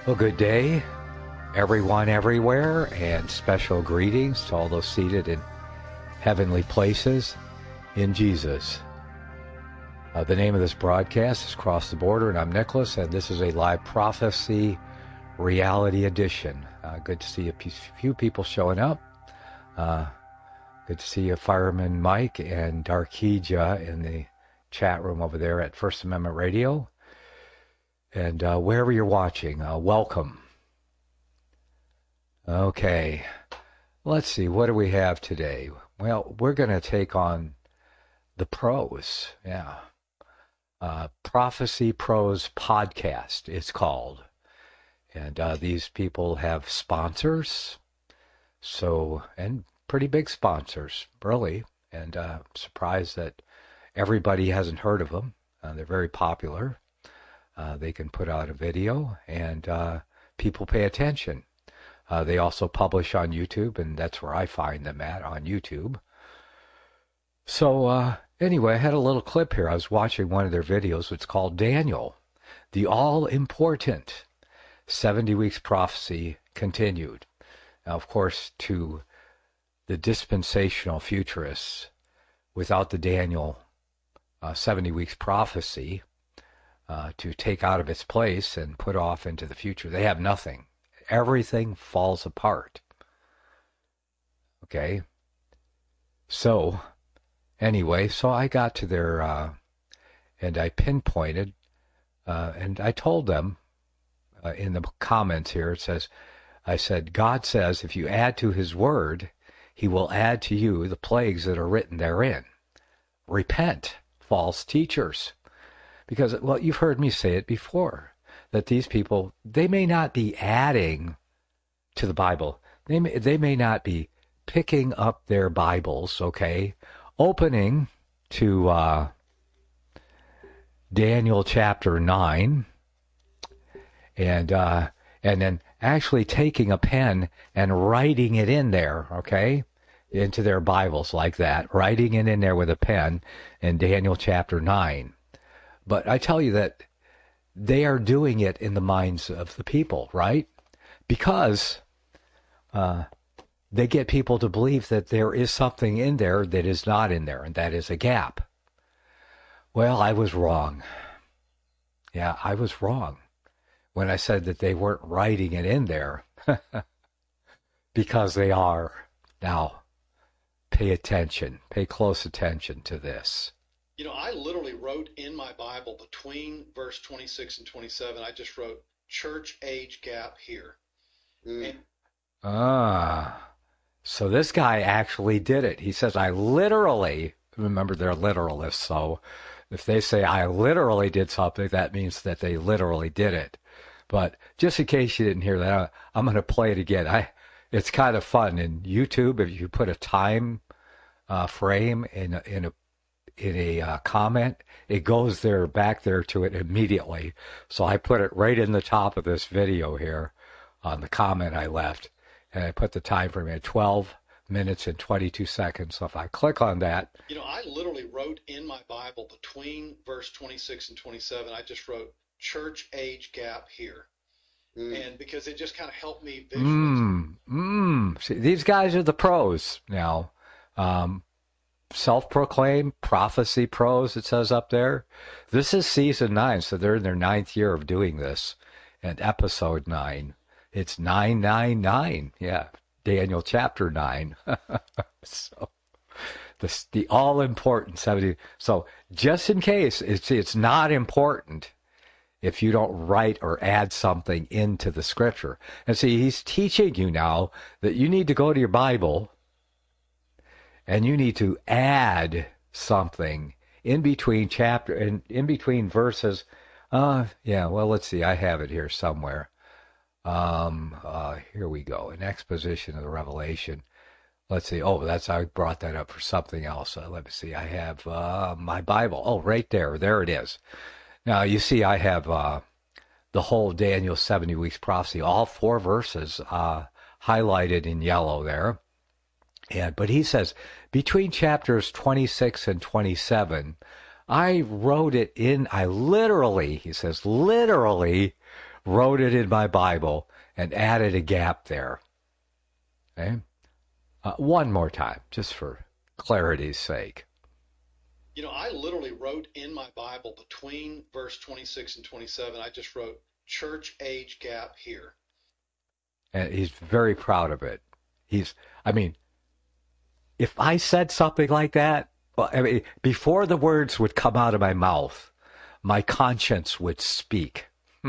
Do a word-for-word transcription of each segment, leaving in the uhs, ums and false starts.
Well, good day, everyone everywhere, and special greetings to all those seated in heavenly places in Jesus. Uh, the name of this broadcast is Cross the Border, and I'm Nicholas, and this is a live prophecy reality edition. Uh, good to see a few people showing up. Uh, good to see you, Fireman Mike and Darkeja in the chat room over there at First Amendment Radio. And uh, wherever you're watching, uh, welcome. Okay, let's see, what do we have today? Well, we're going to take on the pros, yeah. Uh, Prophecy Pros Podcast, it's called. And uh, these people have sponsors, so, and pretty big sponsors, really. And uh, I'm surprised that everybody hasn't heard of them. Uh, they're very popular. Uh, they can put out a video, and uh, people pay attention. Uh, they also publish on YouTube, and that's where I find them at, on YouTube. So uh, anyway, I had a little clip here. I was watching one of their videos. It's called Daniel, the all-important seventy weeks prophecy continued. Now, of course, to the dispensational futurists, without the Daniel uh, seventy weeks prophecy, Uh, to take out of its place and put off into the future, they have nothing. Everything falls apart. Okay? So, anyway, so I got to their, uh, and I pinpointed, uh, and I told them uh, in the comments here, it says, I said, God says if you add to his word, he will add to you the plagues that are written therein. Repent, false teachers. Because, well, you've heard me say it before, that these people, they may not be adding to the Bible. They may, they may not be picking up their Bibles, okay, opening to uh, Daniel chapter nine, and uh, and then actually taking a pen and writing it in there, okay, into their Bibles like that, writing it in there with a pen in Daniel chapter nine. But I tell you that they are doing it in the minds of the people, right? Because uh, they get people to believe that there is something in there that is not in there, and that is a gap. Well, I was wrong. Yeah, I was wrong when I said that they weren't writing it in there. Because they are. Now, pay attention. Pay close attention to this. You know, I literally wrote in my Bible between verse twenty-six and twenty-seven, I just wrote church age gap here. Mm. And ah, so this guy actually did it. He says, I literally, remember they're literalists, so if they say I literally did something, that means that they literally did it. But just in case you didn't hear that, I'm going to play it again. I, it's kind of fun. In YouTube, if you put a time uh, frame in, in a in a uh, comment, it goes there, back there to it immediately. So I put it right in the top of this video here on the comment I left. And I put the time frame at twelve minutes and twenty-two seconds. So if I click on that. You know, I literally wrote in my Bible between verse twenty-six and twenty-seven, I just wrote church age gap here. Mm. And because it just kind of helped me visualize. Mm, mm. See, these guys are the pros now. Um, Self-proclaimed prophecy pros, it says up there. This is season nine, so they're in their ninth year of doing this. And episode nine. It's nine nine nine. Yeah, Daniel chapter nine. So, the, the all-important seventy. So, just in case, it's, it's not important if you don't write or add something into the scripture. And see, he's teaching you now that you need to go to your Bible and you need to add something in between chapter and in between verses. Uh, yeah, well, let's see. I have it here somewhere. Um, uh, here we go. An exposition of the Revelation. Let's see. Oh, that's, I brought that up for something else. Uh, let me see. I have uh, my Bible. Oh, right there. There it is. Now, you see, I have uh, the whole Daniel seventy weeks prophecy, all four verses uh, highlighted in yellow there. And, but he says, between chapters twenty-six and twenty-seven, I wrote it in, I literally, he says, literally wrote it in my Bible and added a gap there. Okay? Uh, one more time, just for clarity's sake. You know, I literally wrote in my Bible between verse twenty-six and twenty-seven, I just wrote church age gap here. And he's very proud of it. He's, I mean, if I said something like that, well, I mean, before the words would come out of my mouth, my conscience would speak.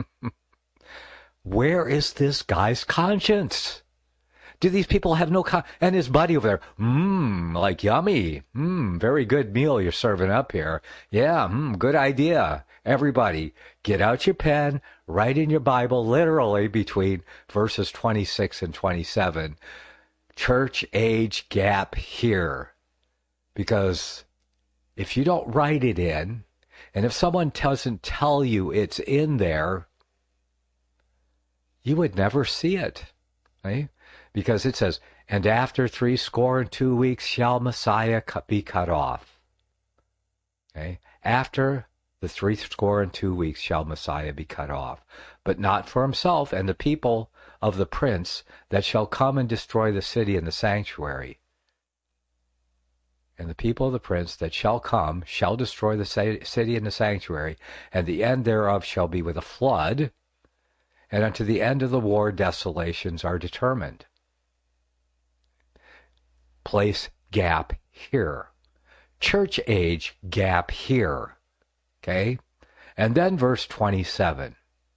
Where is this guy's conscience? Do these people have no con- and his buddy over there, mmm, like yummy, mmm, very good meal you're serving up here. Yeah, mmm, good idea. Everybody, get out your pen, write in your Bible, literally between verses twenty-six and twenty-seven. Church age gap here. Because if you don't write it in, and if someone doesn't tell you it's in there, you would never see it. Right? Because it says, and after three score and two weeks shall Messiah be cut off. Okay? After the three score and two weeks shall Messiah be cut off, but not for himself and the people of the prince that shall come and destroy the city and the sanctuary. And the people of the prince that shall come shall destroy the city and the sanctuary, and the end thereof shall be with a flood, and unto the end of the war desolations are determined. Place gap here. Church age gap here. Okay? And then verse twenty-seven.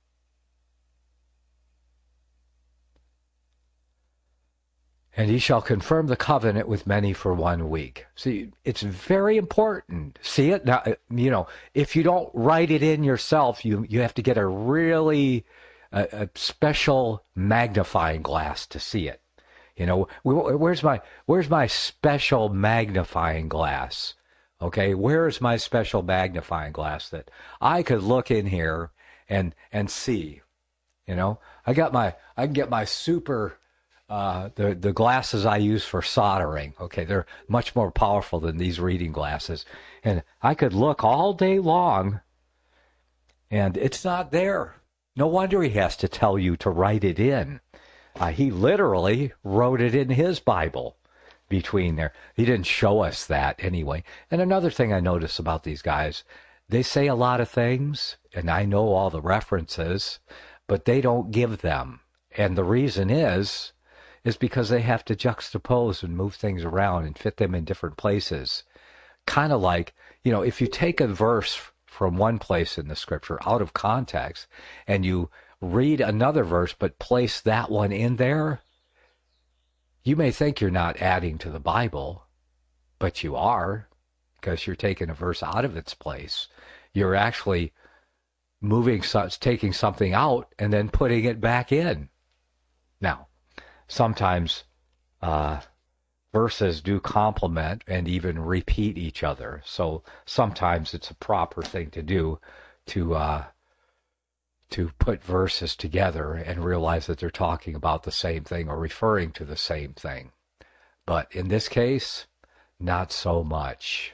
And he shall confirm the covenant with many for one week. See, it's very important. See it? Now, you know, if you don't write it in yourself, you, you have to get a really a, a special magnifying glass to see it. You know, where's my where's my special magnifying glass? Okay, where's my special magnifying glass that I could look in here and and see? You know, I got my I can get my super uh, the the glasses I use for soldering. Okay, they're much more powerful than these reading glasses, and I could look all day long, and it's not there. No wonder he has to tell you to write it in. Uh, he literally wrote it in his Bible between there. He didn't show us that anyway. And another thing I notice about these guys, they say a lot of things, and I know all the references, but they don't give them. And the reason is, is because they have to juxtapose and move things around and fit them in different places. Kind of like, you know, if you take a verse from one place in the scripture out of context and you read another verse but place that one in there, you may think you're not adding to the Bible, but you are, because you're taking a verse out of its place. You're actually moving, taking something out and then putting it back in. Now, sometimes uh, verses do complement and even repeat each other. So sometimes it's a proper thing to do to uh, to put verses together and realize that they're talking about the same thing or referring to the same thing. But in this case, not so much.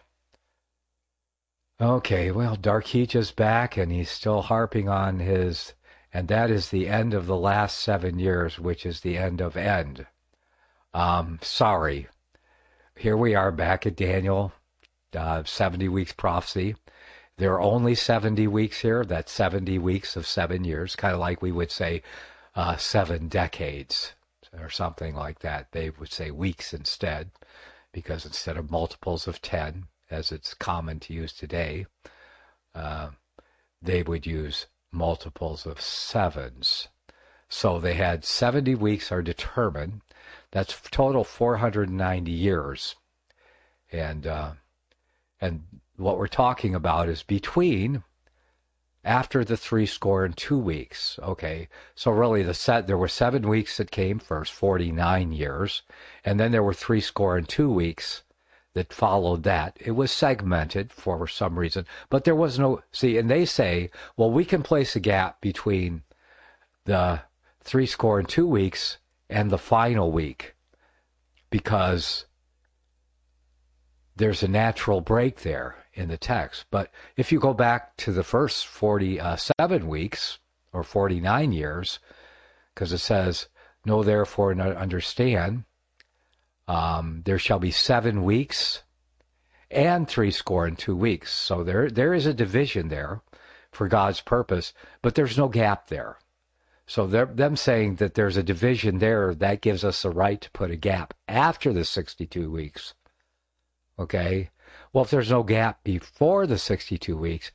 Okay, well, Darkeeja's back and he's still harping on his, and that is the end of the last seven years, which is the end of end. Um, sorry. Here we are back at Daniel, uh, seventy weeks prophecy. There are only seventy weeks here. That's seventy weeks of seven years, kind of like we would say uh, seven decades or something like that. They would say weeks instead, because instead of multiples of ten, as it's common to use today, uh, they would use multiples of sevens. So they had seventy weeks are determined. That's total four hundred ninety years. And uh, and what we're talking about is between, after the three score and two weeks. Okay, so really the set there were seven weeks that came first, forty-nine years, and then there were three score and two weeks that followed that. It was segmented for some reason, but there was no, see, and they say, well, we can place a gap between the three score and two weeks and the final week because there's a natural break there in the text. But if you go back to the first forty-seven weeks, or forty-nine years, because it says, know therefore and understand, um, there shall be seven weeks and three score and two weeks. So there there is a division there for God's purpose, but there's no gap there. So they're, them saying that there's a division there, that gives us the right to put a gap after the sixty-two weeks. Okay? Well, if there's no gap before the sixty-two weeks,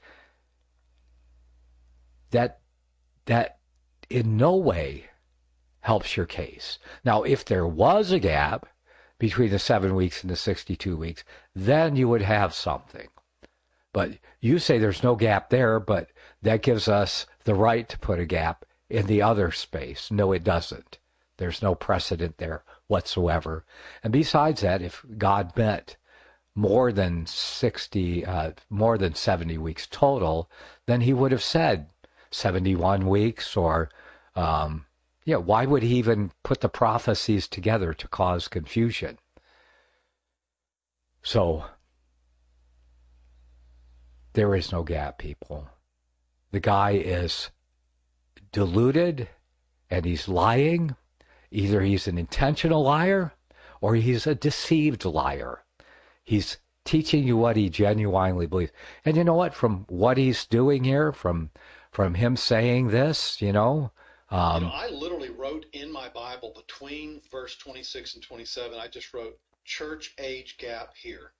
that that in no way helps your case. Now, if there was a gap between the seven weeks and the sixty-two weeks, then you would have something. But you say there's no gap there, but that gives us the right to put a gap in the other space. No, it doesn't. There's no precedent there whatsoever. And besides that, if God meant more than sixty, uh, more than seventy weeks total, then he would have said seventy-one weeks or, um, yeah, why would he even put the prophecies together to cause confusion? So, there is no gap, people. The guy is deluded and he's lying. Either he's an intentional liar or he's a deceived liar. He's teaching you what he genuinely believes. And you know what? From what he's doing here, from from him saying this, you know, um, you know, I literally wrote in my Bible between verse twenty-six and twenty-seven, I just wrote church age gap here.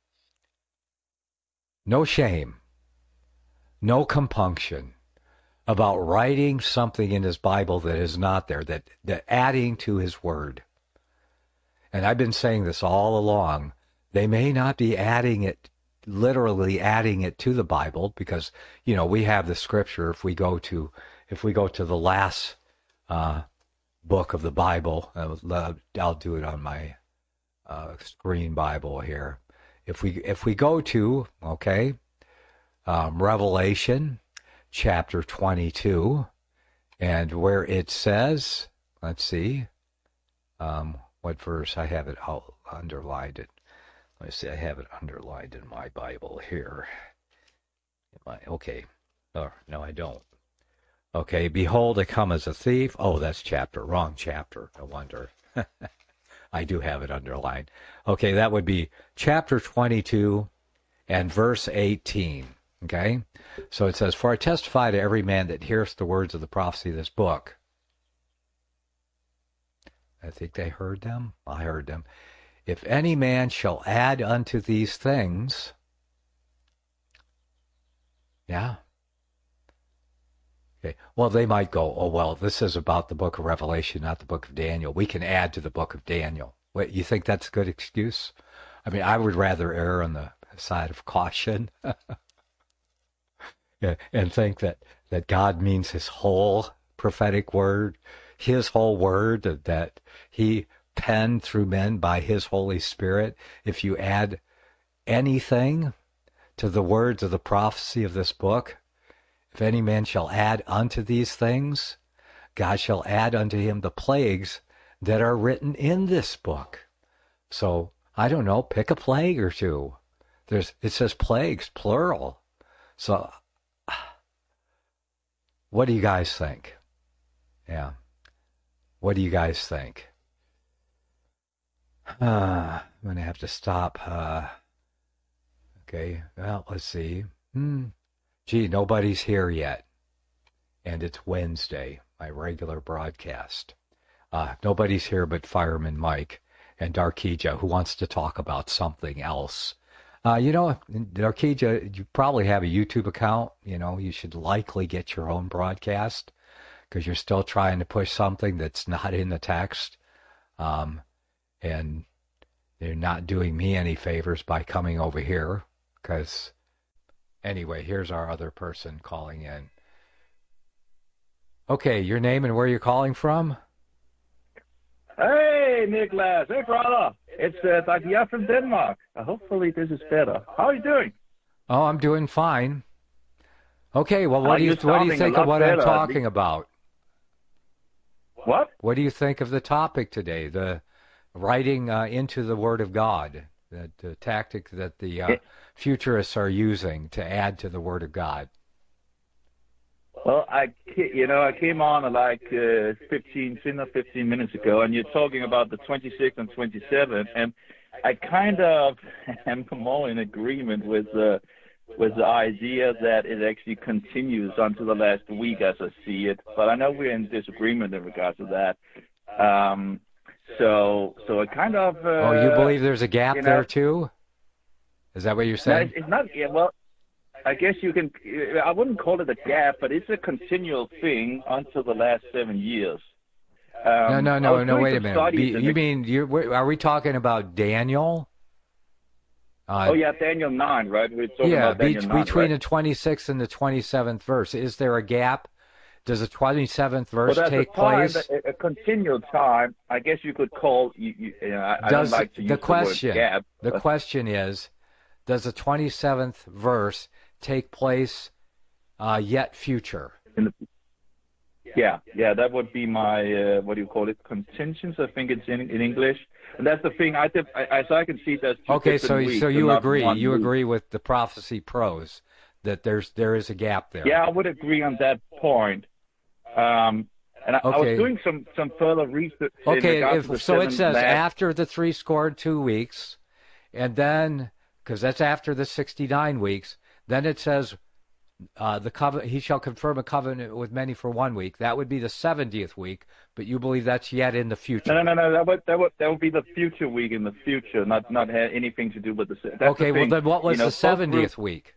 No shame, no compunction about writing something in his Bible that is not there, that, that adding to his word. And I've been saying this all along. They may not be adding it, literally adding it to the Bible, because, you know, we have the scripture. If we go to, if we go to the last uh, book of the Bible, I'll, I'll do it on my uh, screen Bible here. If we if we go to, okay, um, Revelation chapter twenty-two, and where it says, let's see, um, what verse? I have it out, underlined it. Let me see, I have it underlined in my Bible here. My, okay, oh, no, I don't. Okay, behold, I come as a thief. Oh, that's chapter, wrong chapter, no wonder. I do have it underlined. Okay, that would be chapter twenty-two and verse eighteen. Okay, so it says, for I testify to every man that heareth the words of the prophecy of this book. I think they heard them. I heard them. If any man shall add unto these things, yeah. Okay. Well, they might go, oh, well, this is about the book of Revelation, not the book of Daniel. We can add to the book of Daniel. Wait, you think that's a good excuse? I mean, I would rather err on the side of caution. Yeah, and think that, that God means his whole prophetic word, his whole word that he penned through men by his Holy Spirit. If you add anything to the words of the prophecy of this book, if any man shall add unto these things, God shall add unto him the plagues that are written in this book. So, I don't know, pick a plague or two. There's, it says plagues, plural. So, what do you guys think? Yeah. What do you guys think? Uh, I'm going to have to stop. Uh, okay, well, let's see. Hmm. Gee, nobody's here yet. And it's Wednesday, my regular broadcast. Uh, nobody's here but Fireman Mike and Darkeja, who wants to talk about something else. Uh, you know, Darkeja, you probably have a YouTube account. You know, you should likely get your own broadcast because you're still trying to push something that's not in the text. Um, and they're not doing me any favors by coming over here because, anyway, here's our other person calling in. Okay, your name and where you're calling from? Hey, Nicholas. Hey, brother. It's uh, Dagia from Denmark. Uh, hopefully this is better. How are you doing? Oh, I'm doing fine. Okay, well, what Uh, do you you're what do you sounding think a of lot what I'm better, talking Nick. about? What? What do you think of the topic today? The writing uh, into the Word of God, the, the tactic that the uh, It- futurists are using to add to the Word of God. Well, I, you know, I came on like uh, fifteen, fifteen minutes ago, and you're talking about the twenty-sixth and twenty-seventh, and I kind of am more in agreement with uh, with the idea that it actually continues until the last week, as I see it. But I know we're in disagreement in regards to that. Um, so, so it kind of. Uh, oh, you believe there's a gap you know, there too? Is that what you're saying? No, it's not. Yeah, well, I guess you can. I wouldn't call it a gap, but it's a continual thing until the last seven years. Um, no, no, no, no. Wait a minute. Be, you mean you're? Are we talking about Daniel? Uh, oh yeah, Daniel nine, right? We're talking yeah, about Daniel be, nine, between right? the twenty-sixth and the twenty-seventh verse, is there a gap? Does the twenty-seventh verse well, take a time, place? A, a continual time. I guess you could call. You, you, you know, I, does, I don't like to use the question, the word gap. The but, question is, does the twenty-seventh verse take place uh, yet future? In the, yeah, yeah, that would be my uh, what do you call it? Contingents, I think it's in in English. And that's the thing. I, did, I as I can see, there's two okay. different So weeks, so you agree? You week. agree with the prophecy prose that there's there is a gap there? Yeah, I would agree on that point. Um, and I, okay. I was doing some, some further research. Okay, if, so it says last... after the three score and two weeks, and then because that's after the sixty-nine weeks, then it says uh, the covenant. He shall confirm a covenant with many for one week. That would be the seventieth week, but you believe that's yet in the future. No, no, no, no. That would that would that would be the future week in the future, not not have anything to do with the. That's okay, the well then what was you know, the seventieth week?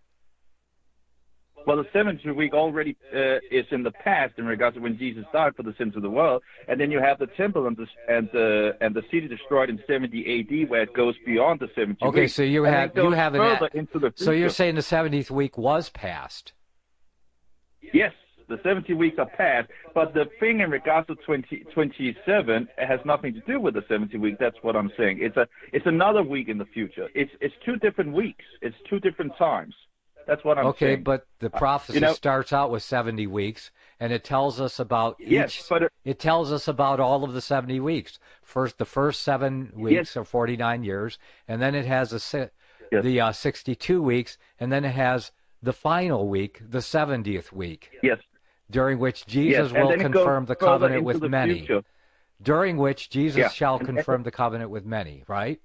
Well, the seventieth week already uh, is in the past in regards to when Jesus died for the sins of the world, and then you have the temple and the and the and the city destroyed in seventy A D, where it goes beyond the seventy. Okay, weeks, so you have you have further an into the so you're saying the seventieth week was past. Yes, the seventy weeks are past, but the thing in regards to twenty, twenty-seven has nothing to do with the seventy week. That's what I'm saying. It's a it's another week in the future. It's it's two different weeks. It's two different times. That's what I'm okay, saying. Okay, but the prophecy uh, you know, starts out with seventy weeks, and it tells us about each. Yes, but it, it tells us about all of the seventy weeks. First, the first seven weeks yes. are forty-nine years, and then it has a yes. the uh, sixty-two weeks, and then it has the final week, the seventieth week. Yes. During which Jesus yes. will confirm the covenant with the many. Future. During which Jesus yeah. shall and, confirm the covenant with many, right?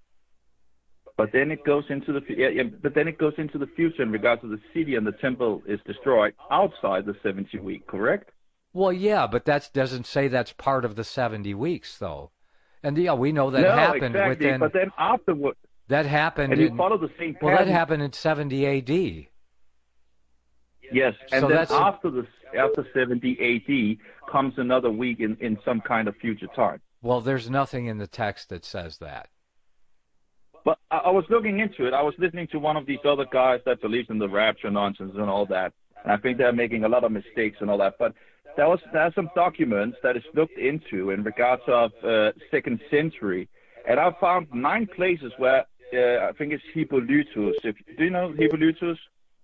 But then it goes into the yeah, yeah, but then it goes into the future in regards to the city and the temple is destroyed outside the seventy week, correct? Well, yeah, but that doesn't say that's part of the seventy weeks, though. And yeah, we know that no, happened exactly, within. But then afterward, that happened. And you in, follow the same pattern. Well, that happened in seventy A D. Yes, and so then that's after the after seventy A D comes another week in, in some kind of future time. Well, there's nothing in the text that says that. But I, I was looking into it. I was listening to one of these other guys that believes in the rapture nonsense and all that. And I think they're making a lot of mistakes and all that. But there was there are some documents that is looked into in regards of uh, second century, and I found nine places where uh, I think it's Hippolytus. If, do you know Hippolytus?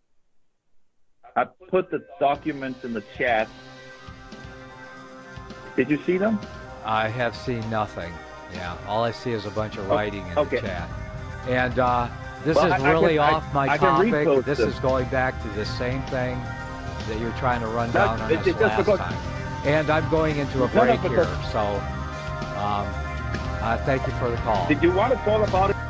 I put the documents in the chat. Did you see them? I have seen nothing. Yeah, all I see is a bunch of writing in okay. the chat. And uh, this well, is I, really I can, off I, my I topic. This them. is going back to the same thing that you're trying to run That's, down on it, us it last because, time. And I'm going into a no, break no, here, so um, uh, thank you for the call. Did you want to talk about it?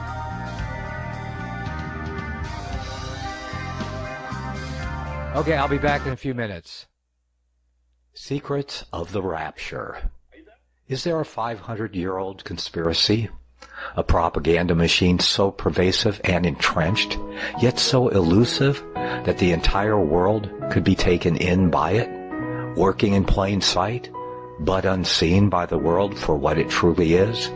Okay, I'll be back in a few minutes. Secrets of the Rapture. Is there a five hundred year old conspiracy? A propaganda machine so pervasive and entrenched, yet so elusive that the entire world could be taken in by it, working in plain sight, but unseen by the world for what it truly is?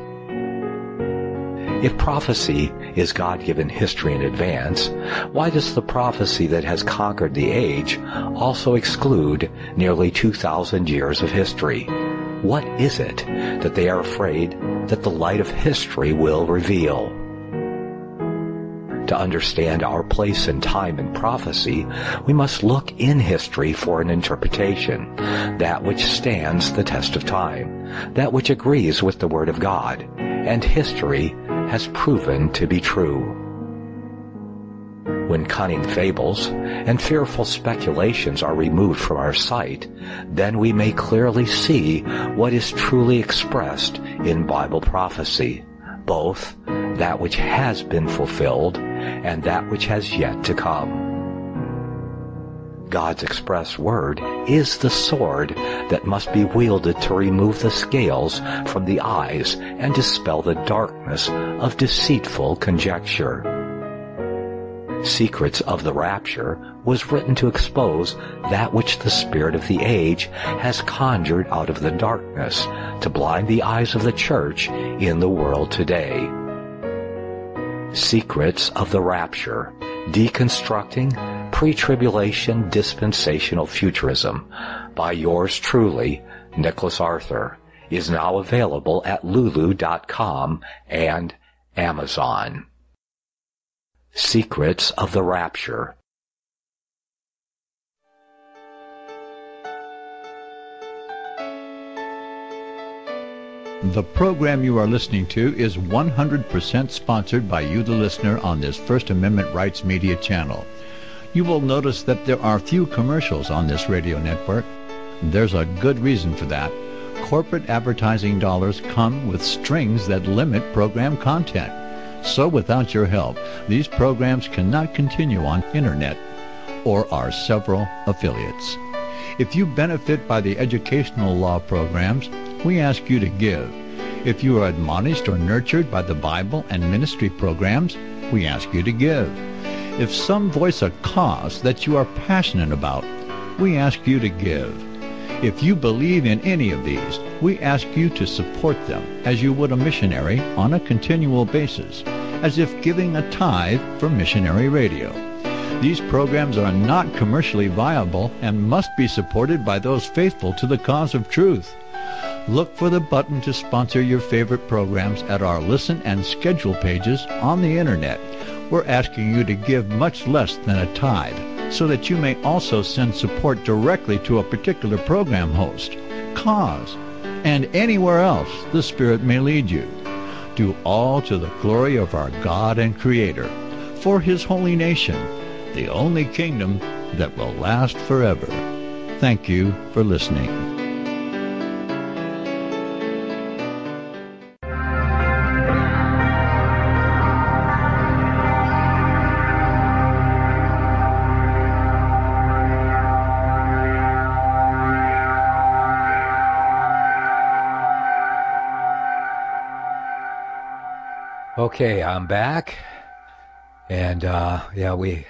If prophecy is God-given history in advance, why does the prophecy that has conquered the age also exclude nearly two thousand years of history? What is it that they are afraid that the light of history will reveal? To understand our place in time and prophecy, we must look in history for an interpretation, that which stands the test of time, that which agrees with the Word of God, and history has proven to be true. When cunning fables and fearful speculations are removed from our sight, then we may clearly see what is truly expressed in Bible prophecy, both that which has been fulfilled and that which has yet to come. God's express word is the sword that must be wielded to remove the scales from the eyes and dispel the darkness of deceitful conjecture. Secrets of the Rapture was written to expose that which the spirit of the age has conjured out of the darkness to blind the eyes of the church in the world today. Secrets of the Rapture, Deconstructing Pre-Tribulation Dispensational Futurism by yours truly, Nicholas Arthur, is now available at lulu dot com and Amazon. Secrets of the Rapture. The program you are listening to is one hundred percent sponsored by you, the listener, on this First Amendment Rights Media channel. You will notice that there are few commercials on this radio network. There's a good reason for that. Corporate advertising dollars come with strings that limit program content. So without your help, these programs cannot continue on internet or our several affiliates. If you benefit by the educational law programs, we ask you to give. If you are admonished or nurtured by the Bible and ministry programs, we ask you to give. If some voice a cause that you are passionate about, we ask you to give. If you believe in any of these, we ask you to support them as you would a missionary on a continual basis, as if giving a tithe for missionary radio. These programs are not commercially viable and must be supported by those faithful to the cause of truth. Look for the button to sponsor your favorite programs at our listen and schedule pages on the internet. We're asking you to give much less than a tithe, so that you may also send support directly to a particular program host, cause, and anywhere else the Spirit may lead you. Do all to the glory of our God and Creator, for His holy nation, the only kingdom that will last forever. Thank you for listening. Okay, I'm back, and uh, yeah, we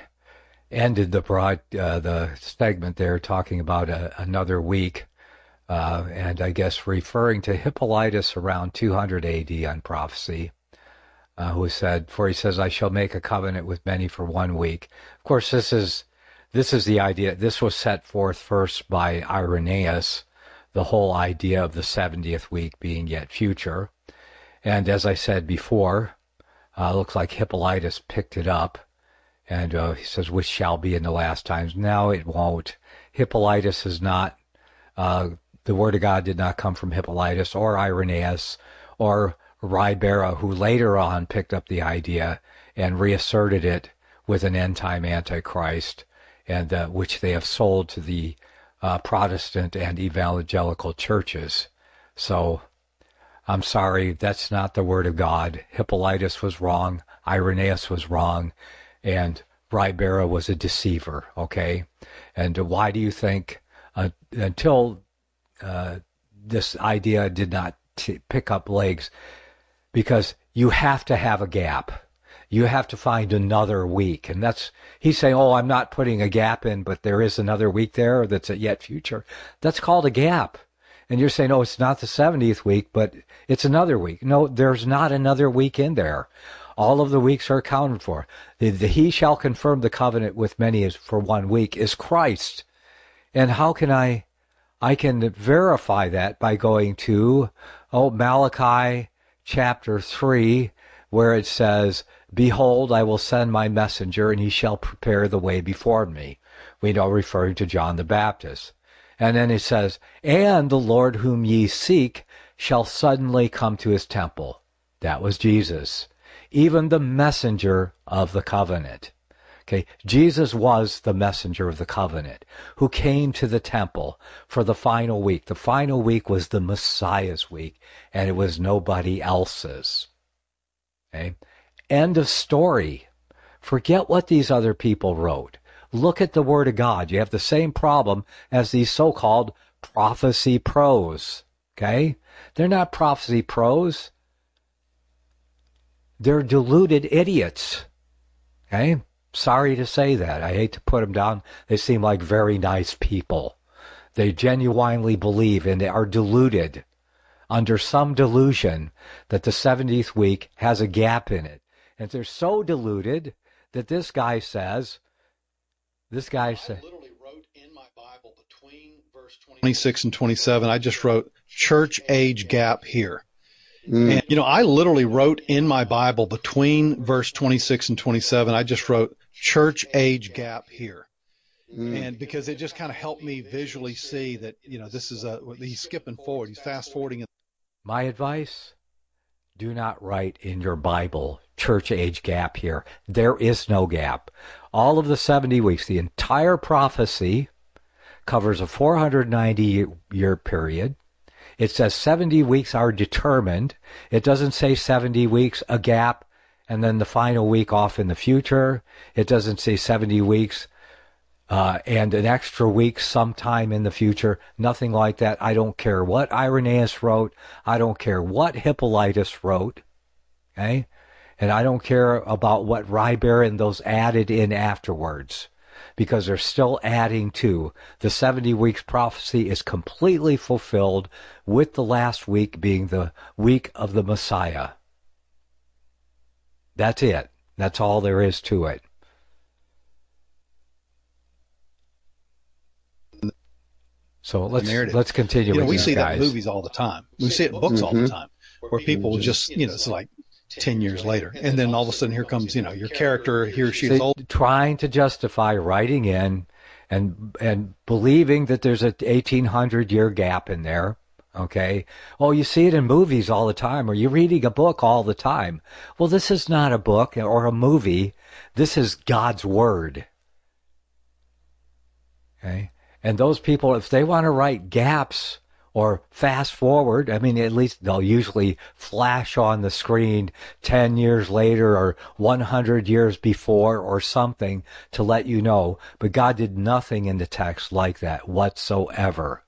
ended the broad uh, the segment there talking about a, another week, uh, and I guess referring to Hippolytus around two hundred A D on prophecy, uh, who said, "For he says, I shall make a covenant with many for one week." Of course, this is this is the idea. This was set forth first by Irenaeus, the whole idea of the seventieth week being yet future. And as I said before, uh, looks like Hippolytus picked it up, and uh, he says, which shall be in the last times. Now it won't. Hippolytus is not, uh, the Word of God did not come from Hippolytus or Irenaeus or Ribera, who later on picked up the idea and reasserted it with an end-time Antichrist, and uh, which they have sold to the uh, Protestant and evangelical churches. So, I'm sorry, that's not the Word of God. Hippolytus was wrong, Irenaeus was wrong, and Ribera was a deceiver, okay? And why do you think, uh, until uh, this idea did not t- pick up legs, because you have to have a gap. You have to find another week. And that's, he's saying, oh, I'm not putting a gap in, but there is another week there that's a yet future. That's called a gap. And you're saying, oh, it's not the seventieth week, but it's another week. No, there's not another week in there. All of the weeks are accounted for. The, the he shall confirm the covenant with many is for one week is Christ. And how can I, I can verify that by going to, oh, Malachi chapter three, where it says, behold, I will send my messenger, and he shall prepare the way before me. We know, referring to John the Baptist. And then it says, and the Lord whom ye seek shall suddenly come to his temple. That was Jesus. Even the messenger of the covenant. Okay, Jesus was the messenger of the covenant who came to the temple for the final week. The final week was the Messiah's week, and it was nobody else's. Okay, end of story. Forget what these other people wrote. Look at the Word of God. You have the same problem as these so-called prophecy pros. Okay, they're not prophecy pros. They're deluded idiots. Okay. Sorry to say that. I hate to put them down. They seem like very nice people. They genuinely believe and they are deluded under some delusion that the seventieth week has a gap in it. And they're so deluded that this guy says, this guy says, I literally wrote in my Bible between verse twenty-six and twenty-seven, I just wrote church age gap here. Mm. And, you know, I literally wrote in my Bible between verse twenty-six and twenty-seven, I just wrote church age gap here. Mm. And because it just kind of helped me visually see that, you know, this is a, he's skipping forward, he's fast forwarding. My advice, do not write in your Bible church age gap here. There is no gap. All of the seventy weeks, the entire prophecy covers a four hundred ninety year period. It says seventy weeks are determined. It doesn't say seventy weeks, a gap, and then the final week off in the future. It doesn't say seventy weeks uh, and an extra week sometime in the future. Nothing like that. I don't care what Irenaeus wrote. I don't care what Hippolytus wrote. Okay? And I don't care about what Ryber and those added in afterwards, because they're still adding to. The seventy weeks prophecy is completely fulfilled, with the last week being the week of the Messiah. That's it. That's all there is to it. So let's let's continue. You know, with we these see guys. that in movies all the time. We see it in books mm-hmm. all the time, where people will just, you know, it's like ten years later, and then all of a sudden here comes, you know, your character, he or she is See, old. Trying to justify writing in and and believing that there's an eighteen hundred year gap in there. Okay. Oh, you see it in movies all the time, or you're reading a book all the time. Well, this is not a book or a movie. This is God's Word. Okay. And those people, if they want to write gaps or fast forward, I mean, at least they'll usually flash on the screen ten years later or one hundred years before or something to let you know. But God did nothing in the text like that whatsoever.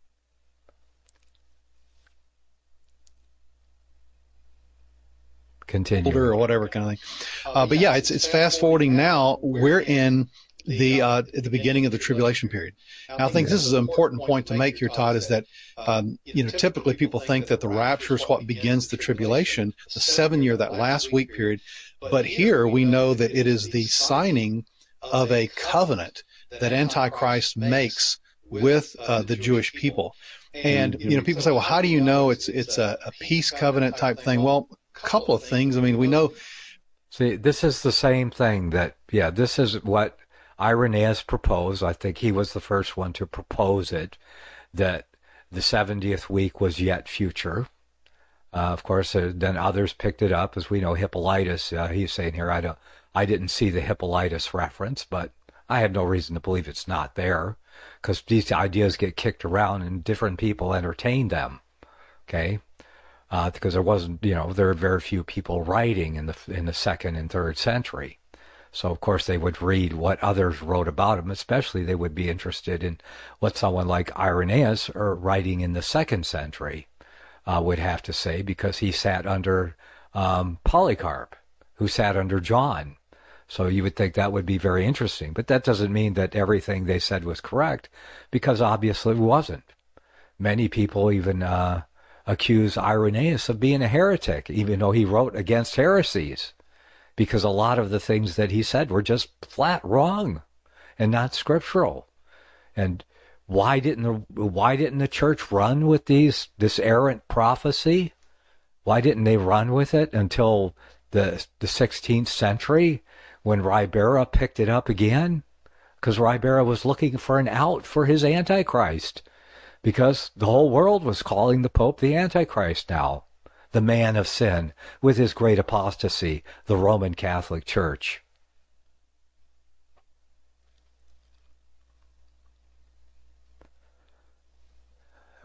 Continue. Older or whatever kind of thing. Uh, but yeah, it's it's fast forwarding now. We're in the uh, at the beginning of the tribulation period. Now, I think this is an important point to make here, Todd, is that um, you know typically people think that the rapture is what begins the tribulation, the seven year, that last week period. But here we know that it is the signing of a covenant that Antichrist makes with uh, the Jewish people. And you know, people say, well, how do you know it's it's a, a peace covenant type thing? Well, a couple of things. I mean, we know. See, this is the same thing that, yeah, this is what Irenaeus proposed. I think he was the first one to propose it, that the seventieth week was yet future. Uh, of course, uh, then others picked it up, as we know. Hippolytus, uh, he's saying here, I don't, I didn't see the Hippolytus reference, but I have no reason to believe it's not there, because these ideas get kicked around and different people entertain them. Okay. Uh, because there wasn't, you know, there are very few people writing in the in the second and third century. So, of course, they would read what others wrote about him, especially they would be interested in what someone like Irenaeus, or writing in the second century, uh, would have to say, because he sat under um, Polycarp, who sat under John. So you would think that would be very interesting. But that doesn't mean that everything they said was correct, because obviously it wasn't. Many people even uh, accuse Irenaeus of being a heretic, even though he wrote against heresies, because a lot of the things that he said were just flat wrong and not scriptural. And why didn't the why didn't the church run with these this errant prophecy? Why didn't they run with it until the the sixteenth century, when Ribera picked it up again? Because Ribera was looking for an out for his Antichrist, because the whole world was calling the Pope the Antichrist now, the man of sin, with his great apostasy, the Roman Catholic Church.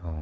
Oh.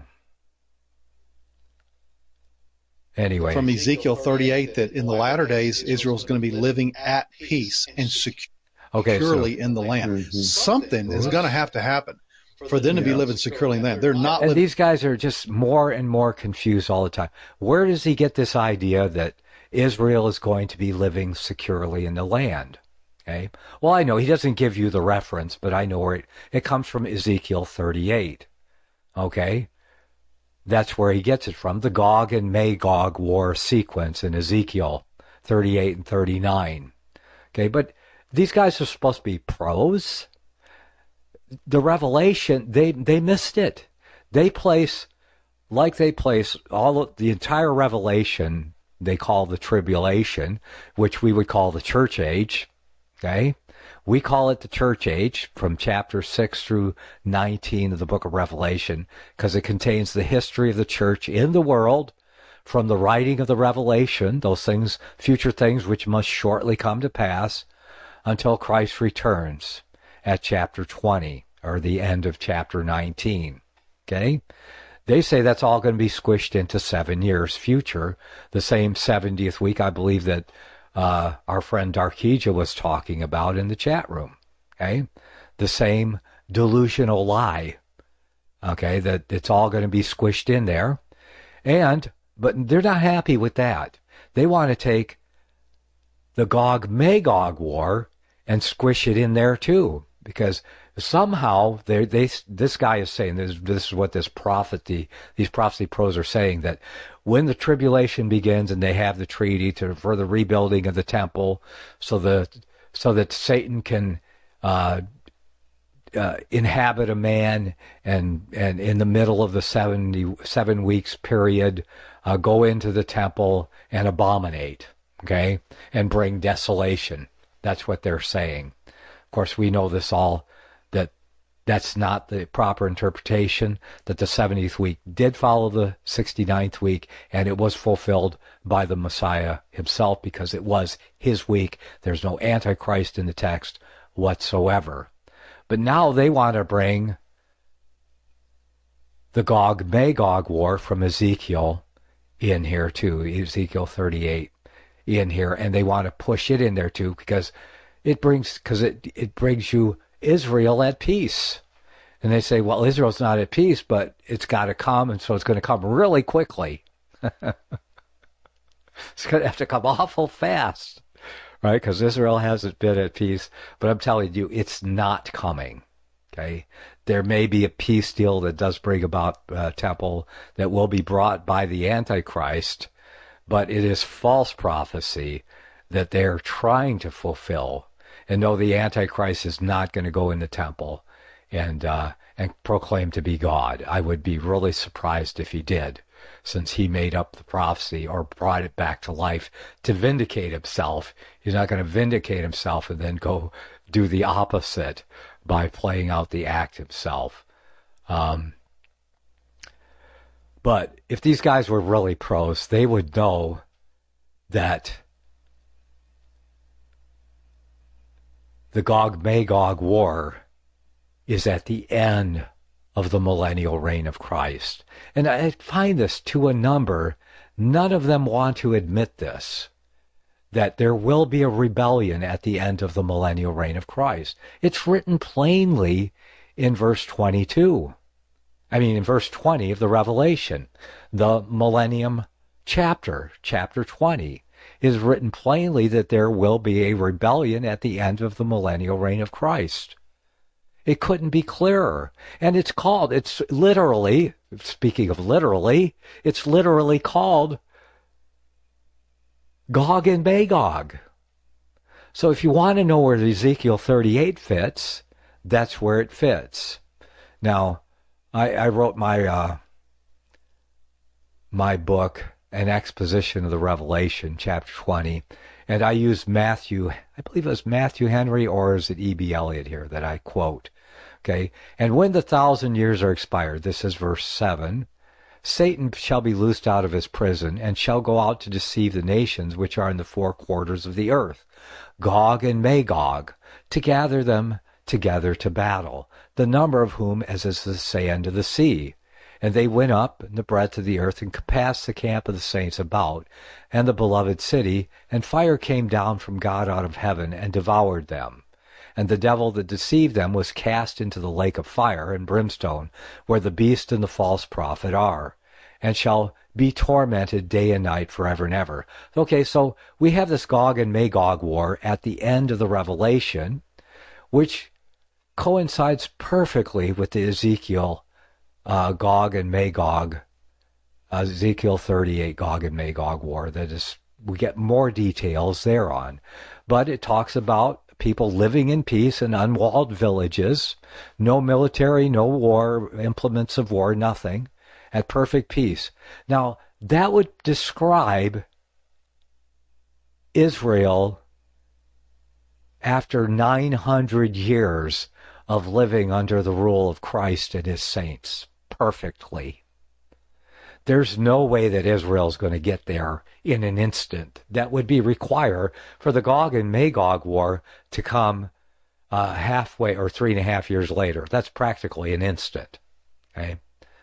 Anyway. From Ezekiel thirty-eight that in the latter days, Israel's going to be living at peace and securely okay, so, in the land. Mm-hmm. Something is going to have to happen for them to be living securely in the land. They're not And living. These guys are just more and more confused all the time. Where does he get this idea that Israel is going to be living securely in the land? Okay. Well, I know he doesn't give you the reference, but I know where it, it comes from Ezekiel thirty-eight. Okay. That's where he gets it from, the Gog and Magog war sequence in Ezekiel thirty-eight and thirty-nine. Okay, but these guys are supposed to be pros. The Revelation, they they missed it. They place, like they place all of the entire Revelation, they call the tribulation, which we would call the church age. Okay, we call it the church age from chapter six through nineteen of the book of Revelation because it contains the history of the church in the world from the writing of the Revelation, those things, future things which must shortly come to pass until Christ returns at chapter twenty or the end of chapter nineteen. Okay? They say that's all going to be squished into seven years future, the same seventieth week, I believe, that Uh, our friend Darkeja was talking about in the chat room, okay? The same delusional lie, okay, that it's all going to be squished in there. And, but they're not happy with that. They want to take the Gog-Magog war and squish it in there too, because somehow they they this guy is saying this this is what this prophecy these prophecy pros are saying, that when the tribulation begins and they have the treaty to for the rebuilding of the temple, so the so that Satan can uh, uh, inhabit a man and and in the middle of the seventy seven weeks period uh, go into the temple and abominate, okay, and bring desolation. That's what they're saying. Of course, we know this all. That that's not the proper interpretation, that the seventieth week did follow the sixty-ninth week, and it was fulfilled by the Messiah himself because it was his week. There's no Antichrist in the text whatsoever. But now they want to bring the Gog-Magog war from Ezekiel in here too, Ezekiel thirty-eight in here, and they want to push it in there too because it brings, because it, it brings you Israel at peace. And they say, well, Israel's not at peace, but it's got to come, and so it's going to come really quickly. It's going to have to come awful fast, right? Because Israel hasn't been at peace. But I'm telling you, it's not coming, okay? There may be a peace deal that does bring about a temple that will be brought by the Antichrist, but it is false prophecy that they're trying to fulfill. And no, the Antichrist is not going to go in the temple and uh, and proclaim to be God. I would be really surprised if he did, since he made up the prophecy or brought it back to life to vindicate himself. He's not going to vindicate himself and then go do the opposite by playing out the act himself. Um, but if these guys were really pros, they would know that the Gog-Magog war is at the end of the millennial reign of Christ. And I find this to a number, none of them want to admit this, that there will be a rebellion at the end of the millennial reign of Christ. It's written plainly in verse twenty-two. I mean, in verse twenty of the Revelation, the millennium chapter, chapter twenty. Is written plainly that there will be a rebellion at the end of the millennial reign of Christ. It couldn't be clearer. And it's called, it's literally, speaking of literally, it's literally called Gog and Magog. So if you want to know where Ezekiel thirty-eight fits, that's where it fits. Now, I, I wrote my uh, my book, An Exposition of the Revelation, chapter twenty, and I used Matthew, I believe it was Matthew Henry, or is it E B Elliott here that I quote, okay? And when the thousand years are expired, this is verse seven, Satan shall be loosed out of his prison, and shall go out to deceive the nations which are in the four quarters of the earth, Gog and Magog, to gather them together to battle, the number of whom as is the sand of the sea. And they went up in the breadth of the earth and compassed the camp of the saints about, and the beloved city, and fire came down from God out of heaven and devoured them. And the devil that deceived them was cast into the lake of fire and brimstone, where the beast and the false prophet are, and shall be tormented day and night forever and ever. Okay, so we have this Gog and Magog war at the end of the Revelation, which coincides perfectly with the Ezekiel uh, Gog and Magog, uh, Ezekiel thirty-eight Gog and Magog war. That is, we get more details thereon. But it talks about people living in peace in unwalled villages, no military, no war, implements of war, nothing, at perfect peace. Now, that would describe Israel after nine hundred years of living under the rule of Christ and his saints perfectly. There's no way that Israel's going to get there in an instant. That would be require for the Gog and Magog war to come uh, halfway or three and a half years later. That's practically an instant. Okay,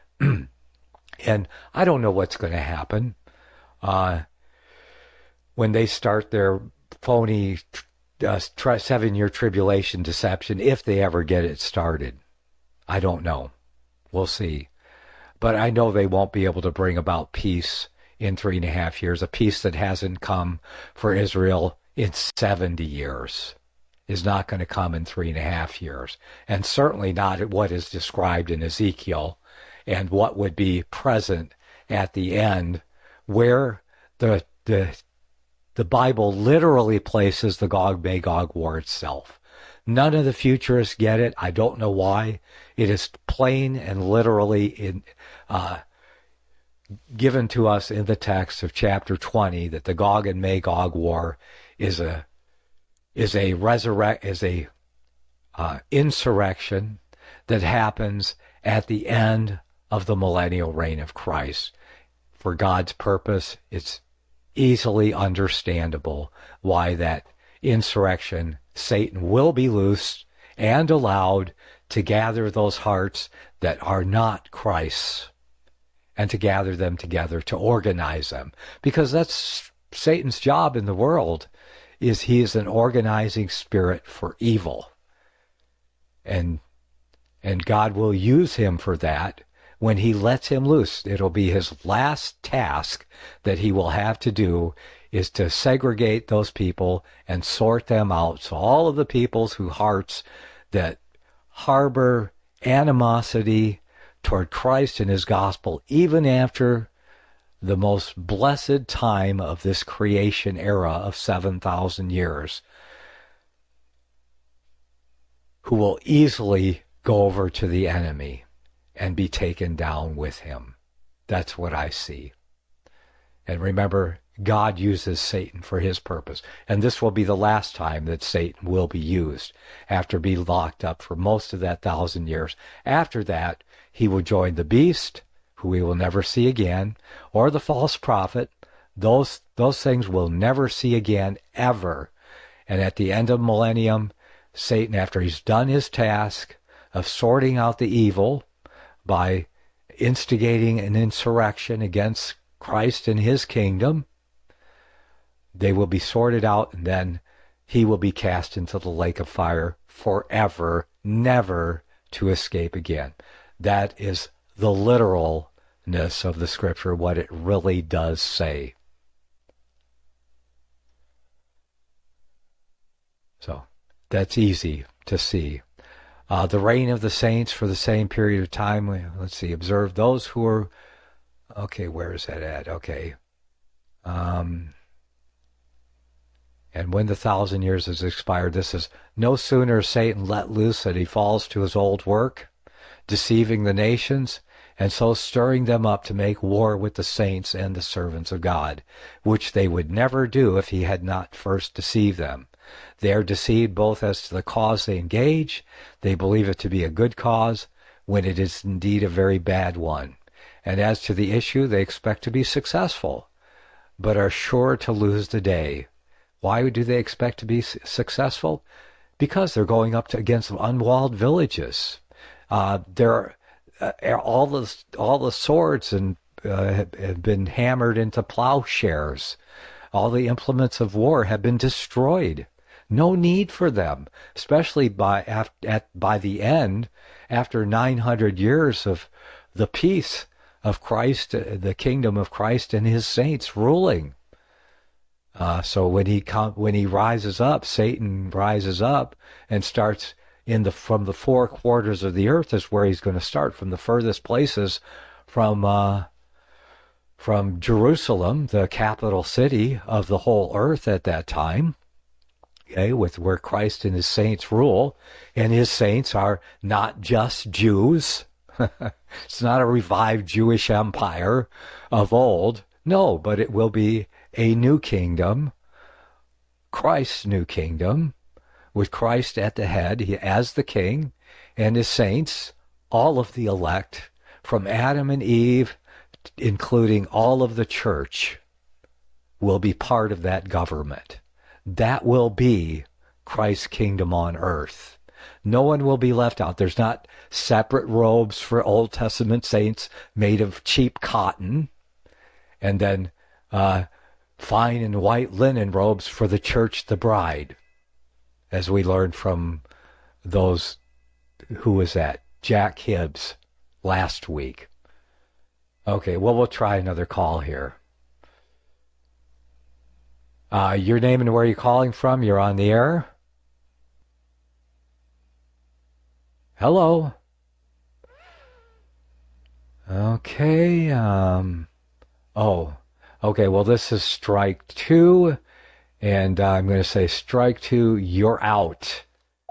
and I don't know what's going to happen uh, when they start their phony uh, seven-year tribulation deception, if they ever get it started. I don't know. We'll see. But I know they won't be able to bring about peace in three and a half years, a peace that hasn't come for Israel in seventy years is not going to come in three and a half years, and certainly not what is described in Ezekiel and what would be present at the end, where the the the Bible literally places the Gog-Magog war itself. None of the futurists get it. I don't know why. It is plain and literally in, uh, given to us in the text of chapter twenty that the Gog and Magog war is a is a resurrect is a uh, insurrection that happens at the end of the millennial reign of Christ. For God's purpose, it's easily understandable why that insurrection, Satan will be loosed and allowed to gather those hearts that are not Christ's and to gather them together, to organize them. Because that's Satan's job in the world, is he is an organizing spirit for evil. And and God will use him for that when he lets him loose. It'll be his last task that he will have to do, is to segregate those people and sort them out. So all of the peoples whose hearts that harbor animosity toward Christ and his gospel, even after the most blessed time of this creation era of seven thousand years, who will easily go over to the enemy and be taken down with him. That's what I see. And remember, God uses Satan for his purpose. And this will be the last time that Satan will be used, after being locked up for most of that thousand years. After that, he will join the beast, who we will never see again, or the false prophet. Those, those things we'll never see again, ever. And at the end of millennium, Satan, after he's done his task of sorting out the evil by instigating an insurrection against Christ and his kingdom, they will be sorted out, and then he will be cast into the lake of fire forever, never to escape again. That is the literalness of the scripture, what it really does say. So that's easy to see. Uh, the reign of the saints for the same period of time. Let's see. Observe those who are. Okay, where is that at? Okay. Um, and when the thousand years is expired, this is no sooner is Satan let loose that he falls to his old work, deceiving the nations, and so stirring them up to make war with the saints and the servants of God, which they would never do if he had not first deceived them. They are deceived both as to the cause they engage. They believe it to be a good cause, when it is indeed a very bad one. And as to the issue, they expect to be successful, but are sure to lose the day. Why do they expect to be successful? Because they're going up to, against unwalled villages. Uh, they're, uh, all the all the swords and uh, have, have been hammered into plowshares. All the implements of war have been destroyed. No need for them, especially by at, at by the end, after nine hundred years of the peace of Christ, the kingdom of Christ and his saints ruling. Uh, so when he com- when he rises up, Satan rises up and starts in the from the four quarters of the earth is where he's going to start, from the furthest places, from uh, from Jerusalem, the capital city of the whole earth at that time. Okay, with where Christ and his saints rule, and his saints are not just Jews. It's not a revived Jewish empire of old. No, but it will be a new kingdom, Christ's new kingdom, with Christ at the head, he as the king, and his saints, all of the elect, from Adam and Eve, including all of the church, will be part of that government. That will be Christ's kingdom on earth. No one will be left out. There's not separate robes for Old Testament saints made of cheap cotton, and then uh, fine and white linen robes for the church, the bride, as we learned from those, who was that? Jack Hibbs last week. Okay, well, we'll try another call here. Uh, your name and where you're calling from. You're on the air. Hello. Okay. Um, oh, okay. Well, this is strike two. And uh, I'm going to say strike two, you're out.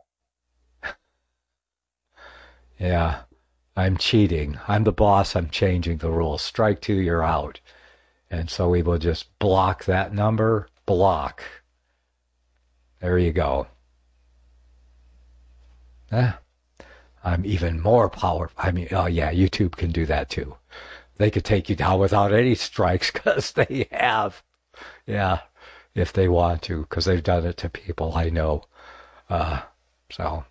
Yeah, I'm cheating. I'm the boss. I'm changing the rules. Strike two, you're out. And so we will just block that number. Block. There you go. Eh, I'm even more powerful. I mean, oh yeah, YouTube can do that too. They could take you down without any strikes because they have. Yeah, if they want to, because they've done it to people I know. Uh, so.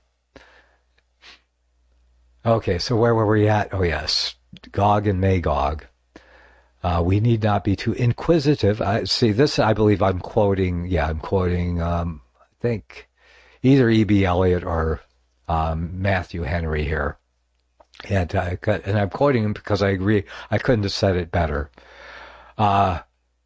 Okay, so where were we at? Oh yes, Gog and Magog. Uh, we need not be too inquisitive. I see this. I believe I'm quoting. Yeah, I'm quoting. Um, I think either E B. Elliott or um, Matthew Henry here, and uh, and I'm quoting him because I agree. I couldn't have said it better. Uh,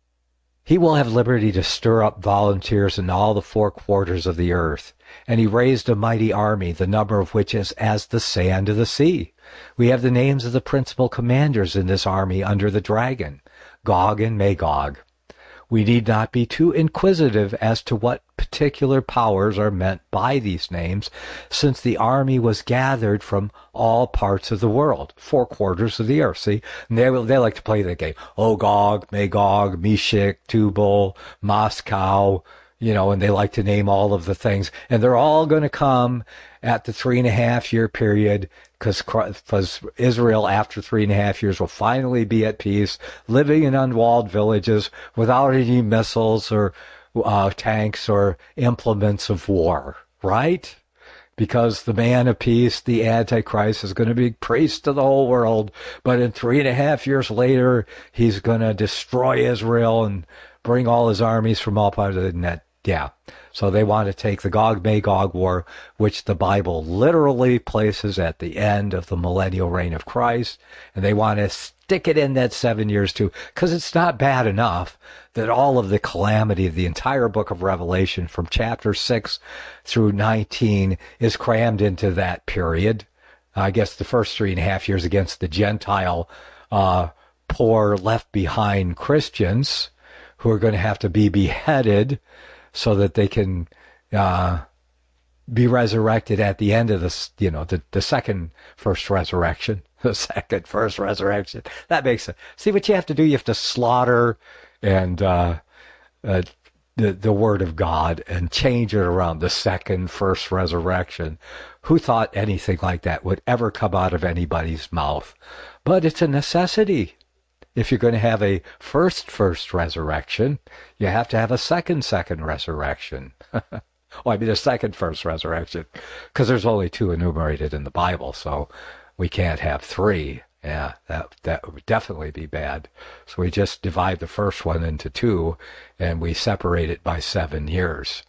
he will have liberty to stir up volunteers in all the four quarters of the earth, and he raised a mighty army, the number of which is as the sand of the sea. We have the names of the principal commanders in this army under the dragon, Gog and Magog. We need not be too inquisitive as to what particular powers are meant by these names, since the army was gathered from all parts of the world, four quarters of the earth. See, and they they like to play the game. Oh, Gog, Magog, Meshach, Tubal, Moscow, you know, and they like to name all of the things, and they're all going to come at the three and a half year period, because Israel, after three and a half years, will finally be at peace, living in unwalled villages without any missiles or uh, tanks or implements of war, right? Because the man of peace, the Antichrist, is going to be priest to the whole world, but in three and a half years later, he's going to destroy Israel and bring all his armies from all parts of the net. Yeah. So they want to take the Gog-Magog war, which the Bible literally places at the end of the millennial reign of Christ, and they want to stick it in that seven years too, because it's not bad enough that all of the calamity of the entire book of Revelation from chapter six through nineteen is crammed into that period. I guess the first three and a half years against the Gentile, uh, poor left behind Christians who are going to have to be beheaded so that they can uh, be resurrected at the end of this, you know, the, the second first resurrection, the second first resurrection. That makes sense. See what you have to do? You have to slaughter and uh, uh, the the word of God and change it around, the second first resurrection. Who thought anything like that would ever come out of anybody's mouth? But it's a necessity. If you're going to have a first, first resurrection, you have to have a second, second resurrection. Oh, I mean a second, first resurrection, because there's only two enumerated in the Bible. So we can't have three. Yeah, that that would definitely be bad. So we just divide the first one into two, and we separate it by seven years.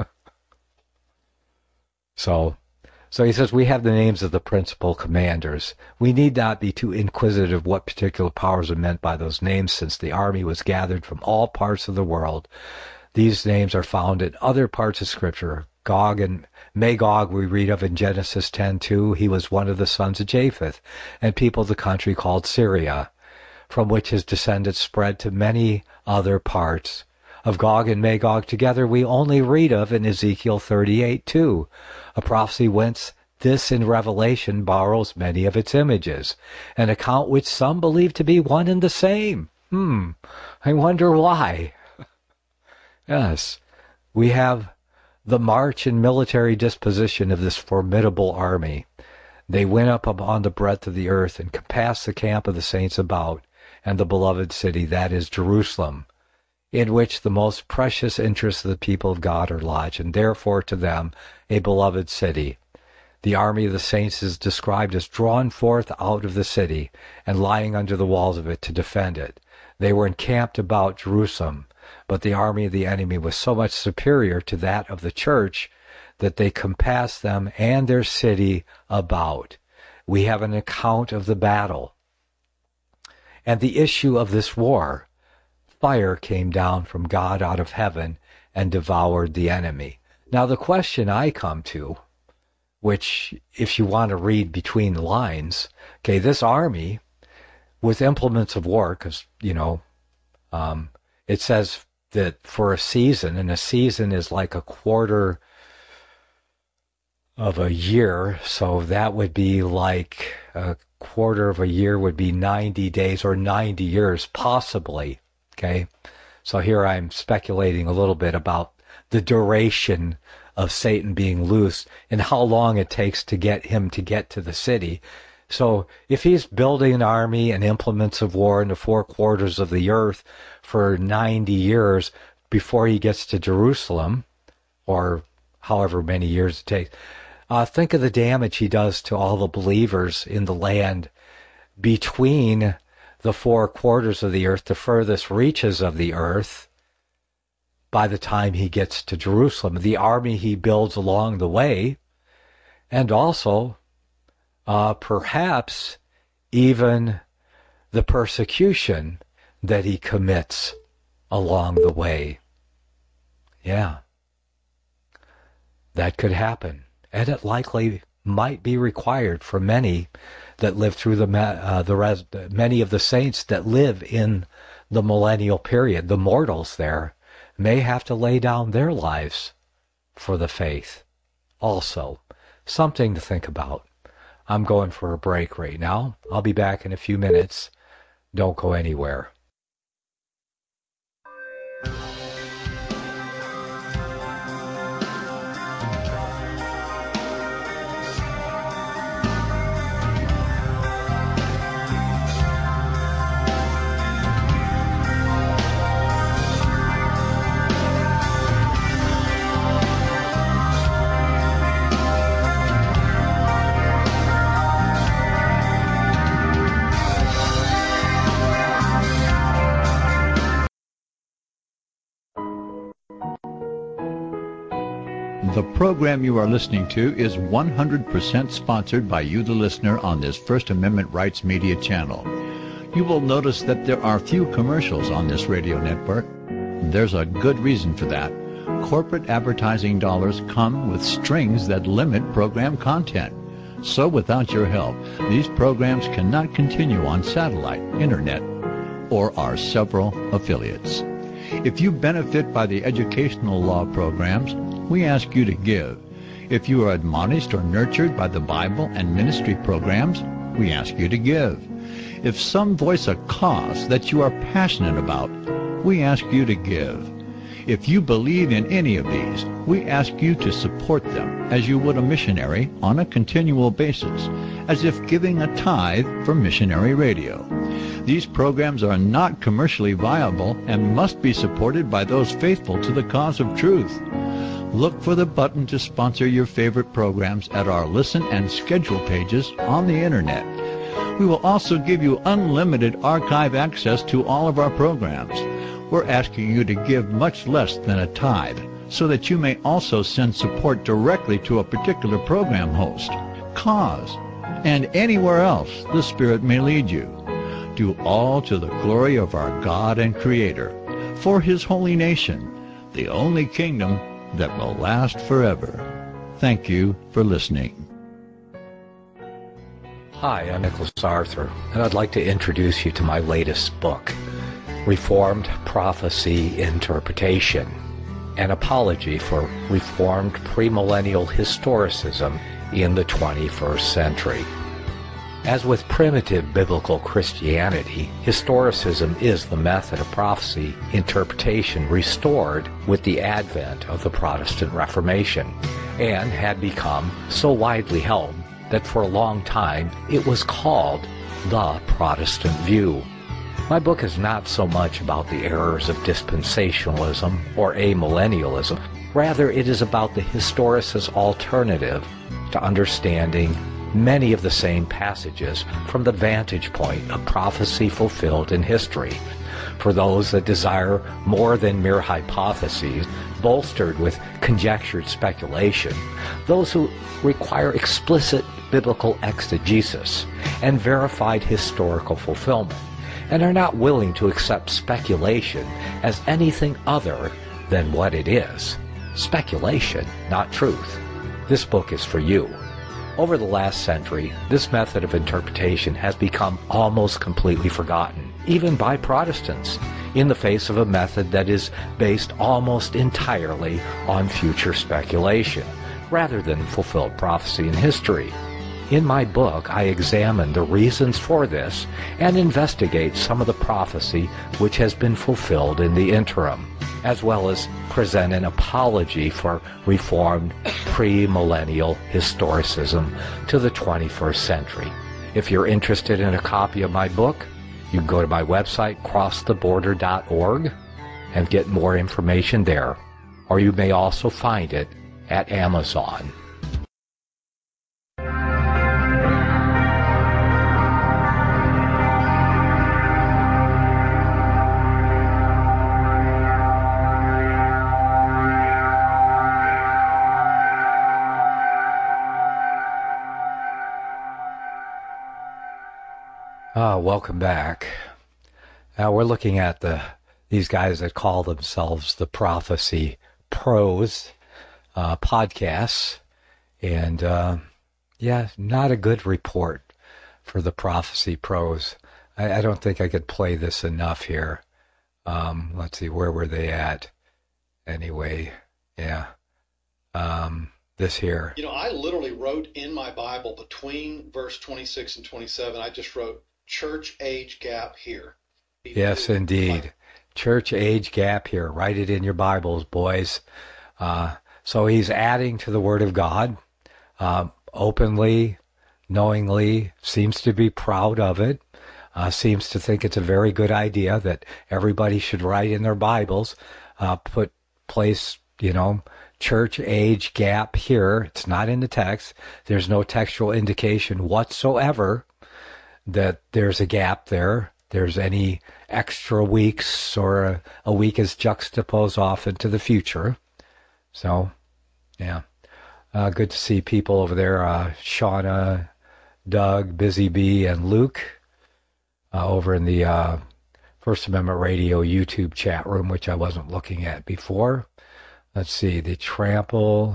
so, so he says, we have the names of the principal commanders. We need not be too inquisitive what particular powers are meant by those names, since the army was gathered from all parts of the world. These names are found in other parts of Scripture. Gog and Magog we read of in Genesis ten two. He was one of the sons of Japheth, and peopled the country called Syria, from which his descendants spread to many other parts. Of Gog and Magog together we only read of in Ezekiel thirty-eight two, a prophecy whence this in Revelation borrows many of its images, an account which some believe to be one and the same. Hmm, I wonder why. Yes, we have the march and military disposition of this formidable army. They went up upon the breadth of the earth and compassed the camp of the saints about, and the beloved city, that is Jerusalem, in which the most precious interests of the people of God are lodged, and therefore to them a beloved city. The army of the saints is described as drawn forth out of the city, and lying under the walls of it to defend it. They were encamped about Jerusalem, but the army of the enemy was so much superior to that of the church that they compassed them and their city about. We have an account of the battle and the issue of this war. Fire came down from God out of heaven and devoured the enemy. Now the question I come to, which if you want to read between the lines, okay, this army with implements of war, because, you know, um, it says that for a season, and a season is like a quarter of a year, so that would be like a quarter of a year would be ninety days or ninety years, possibly, okay? So here I'm speculating a little bit about the duration of Satan being loose and how long it takes to get him to get to the city. So if he's building an army and implements of war in the four quarters of the earth for ninety years before he gets to Jerusalem, or however many years it takes, uh, think of the damage he does to all the believers in the land between the four quarters of the earth, the furthest reaches of the earth, by the time he gets to Jerusalem, the army he builds along the way, and also Uh, perhaps even the persecution that he commits along the way. Yeah, that could happen, and it likely might be required for many that live through the uh, the res- many of the saints that live in the millennial period. The mortals there may have to lay down their lives for the faith. Also, something to think about. I'm going for a break right now. I'll be back in a few minutes. Don't go anywhere. The program you are listening to is one hundred percent sponsored by you, the listener, on this First Amendment Rights Media channel. You will notice that there are few commercials on this radio network. There's a good reason for that. Corporate advertising dollars come with strings that limit program content. So without your help, these programs cannot continue on satellite, internet, or our several affiliates. If you benefit by the educational law programs, we ask you to give. If you are admonished or nurtured by the Bible and ministry programs, we ask you to give. If some voice a cause that you are passionate about, we ask you to give. If you believe in any of these, we ask you to support them as you would a missionary on a continual basis, as if giving a tithe for missionary radio. These programs are not commercially viable and must be supported by those faithful to the cause of truth. look for the button to sponsor your favorite programs at our listen and schedule pages on the Internet. We will also give you unlimited archive access to all of our programs. We're asking you to give much less than a tithe so that you may also send support directly to a particular program host, cause, and anywhere else the Spirit may lead you. Do all to the glory of our God and Creator, for His holy nation, the only kingdom that will last forever. Thank you for listening. Hi, I'm Nicholas Arthur, and I'd like to introduce you to my latest book, Reformed Prophecy Interpretation, an apology for Reformed premillennial historicism in the twenty-first century. As with primitive biblical Christianity, historicism is the method of prophecy interpretation restored with the advent of the Protestant Reformation, and had become so widely held that for a long time it was called the Protestant view. My book is not so much about the errors of dispensationalism or amillennialism. Rather, it is about the historicist alternative to understanding many of the same passages from the vantage point of prophecy fulfilled in history. For those that desire more than mere hypotheses, bolstered with conjectured speculation, those who require explicit biblical exegesis and verified historical fulfillment, and are not willing to accept speculation as anything other than what it is. Speculation, not truth. This book is for you. Over the last century, this method of interpretation has become almost completely forgotten, even by Protestants, in the face of a method that is based almost entirely on future speculation, rather than fulfilled prophecy in history. In my book, I examine the reasons for this and investigate some of the prophecy which has been fulfilled in the interim, as well as present an apology for Reformed premillennial historicism to the twenty-first century. If you're interested in a copy of my book, you can go to my website, cross the border dot org, and get more information there. Or you may also find it at Amazon. Ah, welcome back. Now we're looking at the these guys that call themselves the Prophecy Pros uh, podcasts, and uh, yeah, not a good report for the Prophecy Pros. I, I don't think I could play this enough here. Um, let's see, where were they at? Anyway, yeah, um, this here. You know, I literally wrote in my Bible between verse twenty-six and twenty-seven. I just wrote church age gap here. Yes, indeed. Church age gap here. Write it in your Bibles, boys. Uh, so he's adding to the Word of God uh, openly, knowingly, seems to be proud of it, uh, seems to think it's a very good idea that everybody should write in their Bibles, uh, put place, you know, church age gap here. It's not in the text. There's no textual indication whatsoever that there's a gap there. There's any extra weeks or a, a week is juxtaposed off into the future. So, yeah. Uh, good to see people over there. Uh, Shauna, Doug, Busy Bee, and Luke uh, over in the uh, First Amendment Radio YouTube chat room, which I wasn't looking at before. Let's see. The Trample,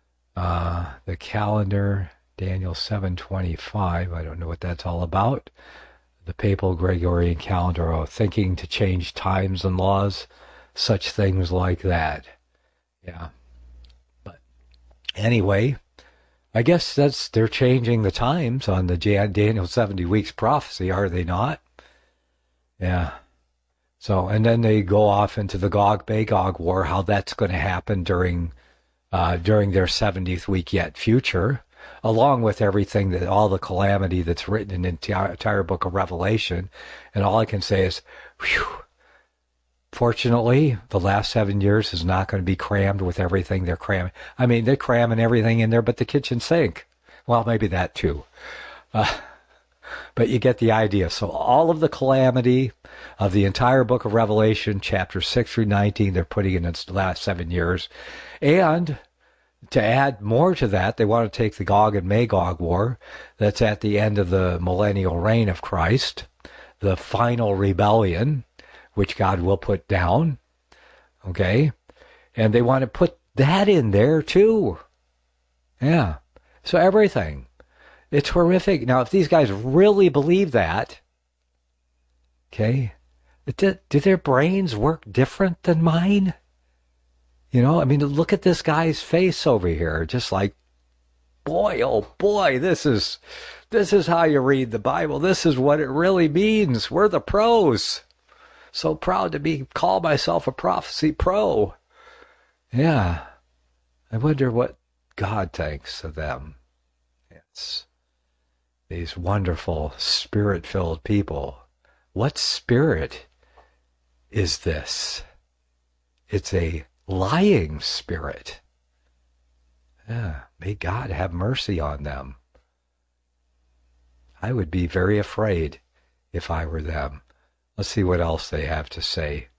uh, the calendar, Daniel seven twenty-five. I don't know what that's all about. The Papal Gregorian calendar, oh, thinking to change times and laws, such things like that. Yeah. But anyway, I guess that's they're changing the times on the Daniel seventy weeks prophecy, are they not? Yeah. So, and then they go off into the Gog-Magog war, how that's going to happen during uh, during their seventieth week yet future, along with everything, that all the calamity that's written in the entire book of Revelation. And all I can say is, whew, Fortunately, the last seven years is not going to be crammed with everything they're cramming. I mean, they're cramming everything in there but the kitchen sink. Well, maybe that too. Uh, but you get the idea. So all of the calamity of the entire book of Revelation, chapters six through nineteen, they're putting in its last seven years. And to add more to that, they want to take the Gog and Magog war that's at the end of the millennial reign of Christ, the final rebellion, which God will put down, okay? And they want to put that in there too. Yeah. So everything. It's horrific. Now, if these guys really believe that, okay, do, do their brains work different than mine? You know, I mean, look at this guy's face over here. Just like, boy, oh boy, this is, this is how you read the Bible. This is what it really means. We're the pros. So proud to be call myself a prophecy pro. Yeah. I wonder what God thinks of them. It's these wonderful spirit-filled people. What spirit is this? It's a lying spirit. Yeah. May God have mercy on them. I would be very afraid if I were them. Let's see what else they have to say.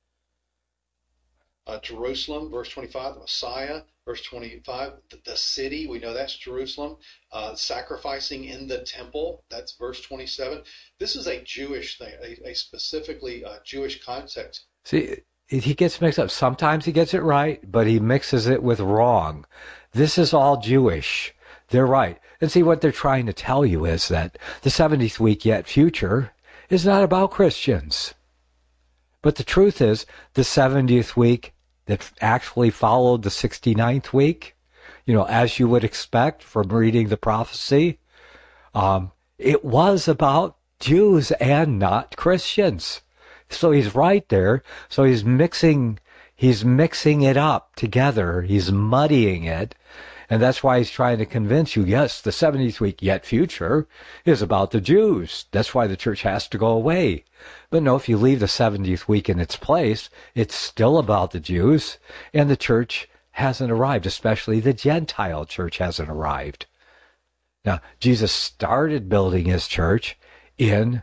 Uh, Jerusalem, verse twenty-five, the Messiah, verse twenty-five, the, the city, we know that's Jerusalem. Uh, sacrificing in the temple, that's verse twenty-seven. This is a Jewish thing, a, a specifically uh, Jewish concept. See, he gets mixed up. Sometimes he gets it right, but he mixes it with wrong. This is all Jewish. They're right. And see, what they're trying to tell you is that the seventieth week yet future is not about Christians. But the truth is, the seventieth week that actually followed the sixty-ninth week, you know, as you would expect from reading the prophecy, um, it was about Jews and not Christians. So he's right there. So he's mixing, he's mixing it up together. He's muddying it. And that's why he's trying to convince you, yes, the seventieth week yet future is about the Jews. That's why the church has to go away. But no, if you leave the seventieth week in its place, it's still about the Jews, and the church hasn't arrived, especially the Gentile church hasn't arrived. Now, Jesus started building his church in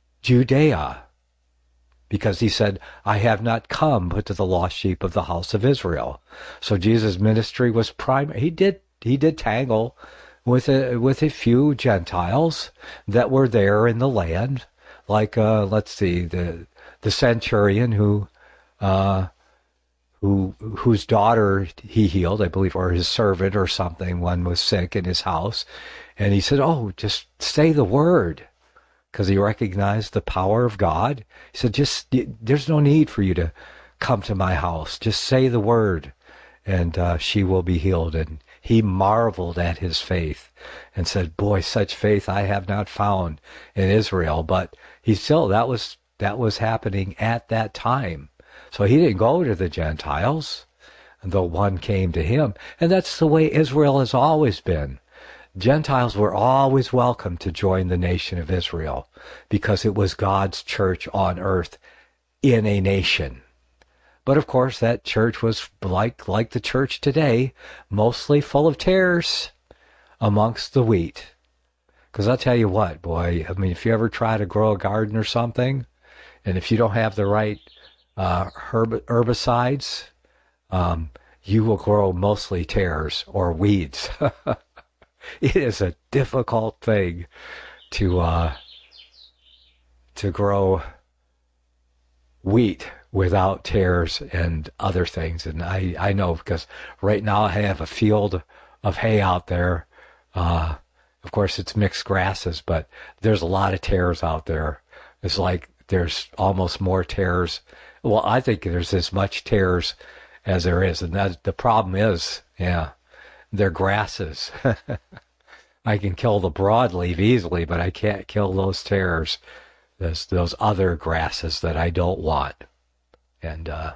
Judea, because he said, I have not come but to the lost sheep of the house of Israel. So Jesus' ministry was primary. He did he did tangle with a, with a few Gentiles that were there in the land, like uh, let's see, the the centurion who uh, who whose daughter he healed, I believe, or his servant or something. One was sick in his house, and he said, "Oh, just say the word." Because he recognized the power of God. He said, just, there's no need for you to come to my house. Just say the word, and uh, she will be healed. And he marveled at his faith and said, boy, such faith I have not found in Israel. But he still, that was, that was happening at that time. So he didn't go to the Gentiles, though one came to him. And that's the way Israel has always been. Gentiles were always welcome to join the nation of Israel because it was God's church on earth in a nation. But of course, that church was like, like the church today, mostly full of tares amongst the wheat. Because I'll tell you what, boy, I mean, if you ever try to grow a garden or something, and if you don't have the right uh, herb- herbicides, um, you will grow mostly tares or weeds. It is a difficult thing to uh, to grow wheat without tares and other things. And I, I know because right now I have a field of hay out there. Uh, of course, it's mixed grasses, but there's a lot of tares out there. It's like there's almost more tares. Well, I think there's as much tares as there is. And that, the problem is, yeah, they're grasses. I can kill the broadleaf easily, but I can't kill those tares, those, those other grasses that I don't want. And uh,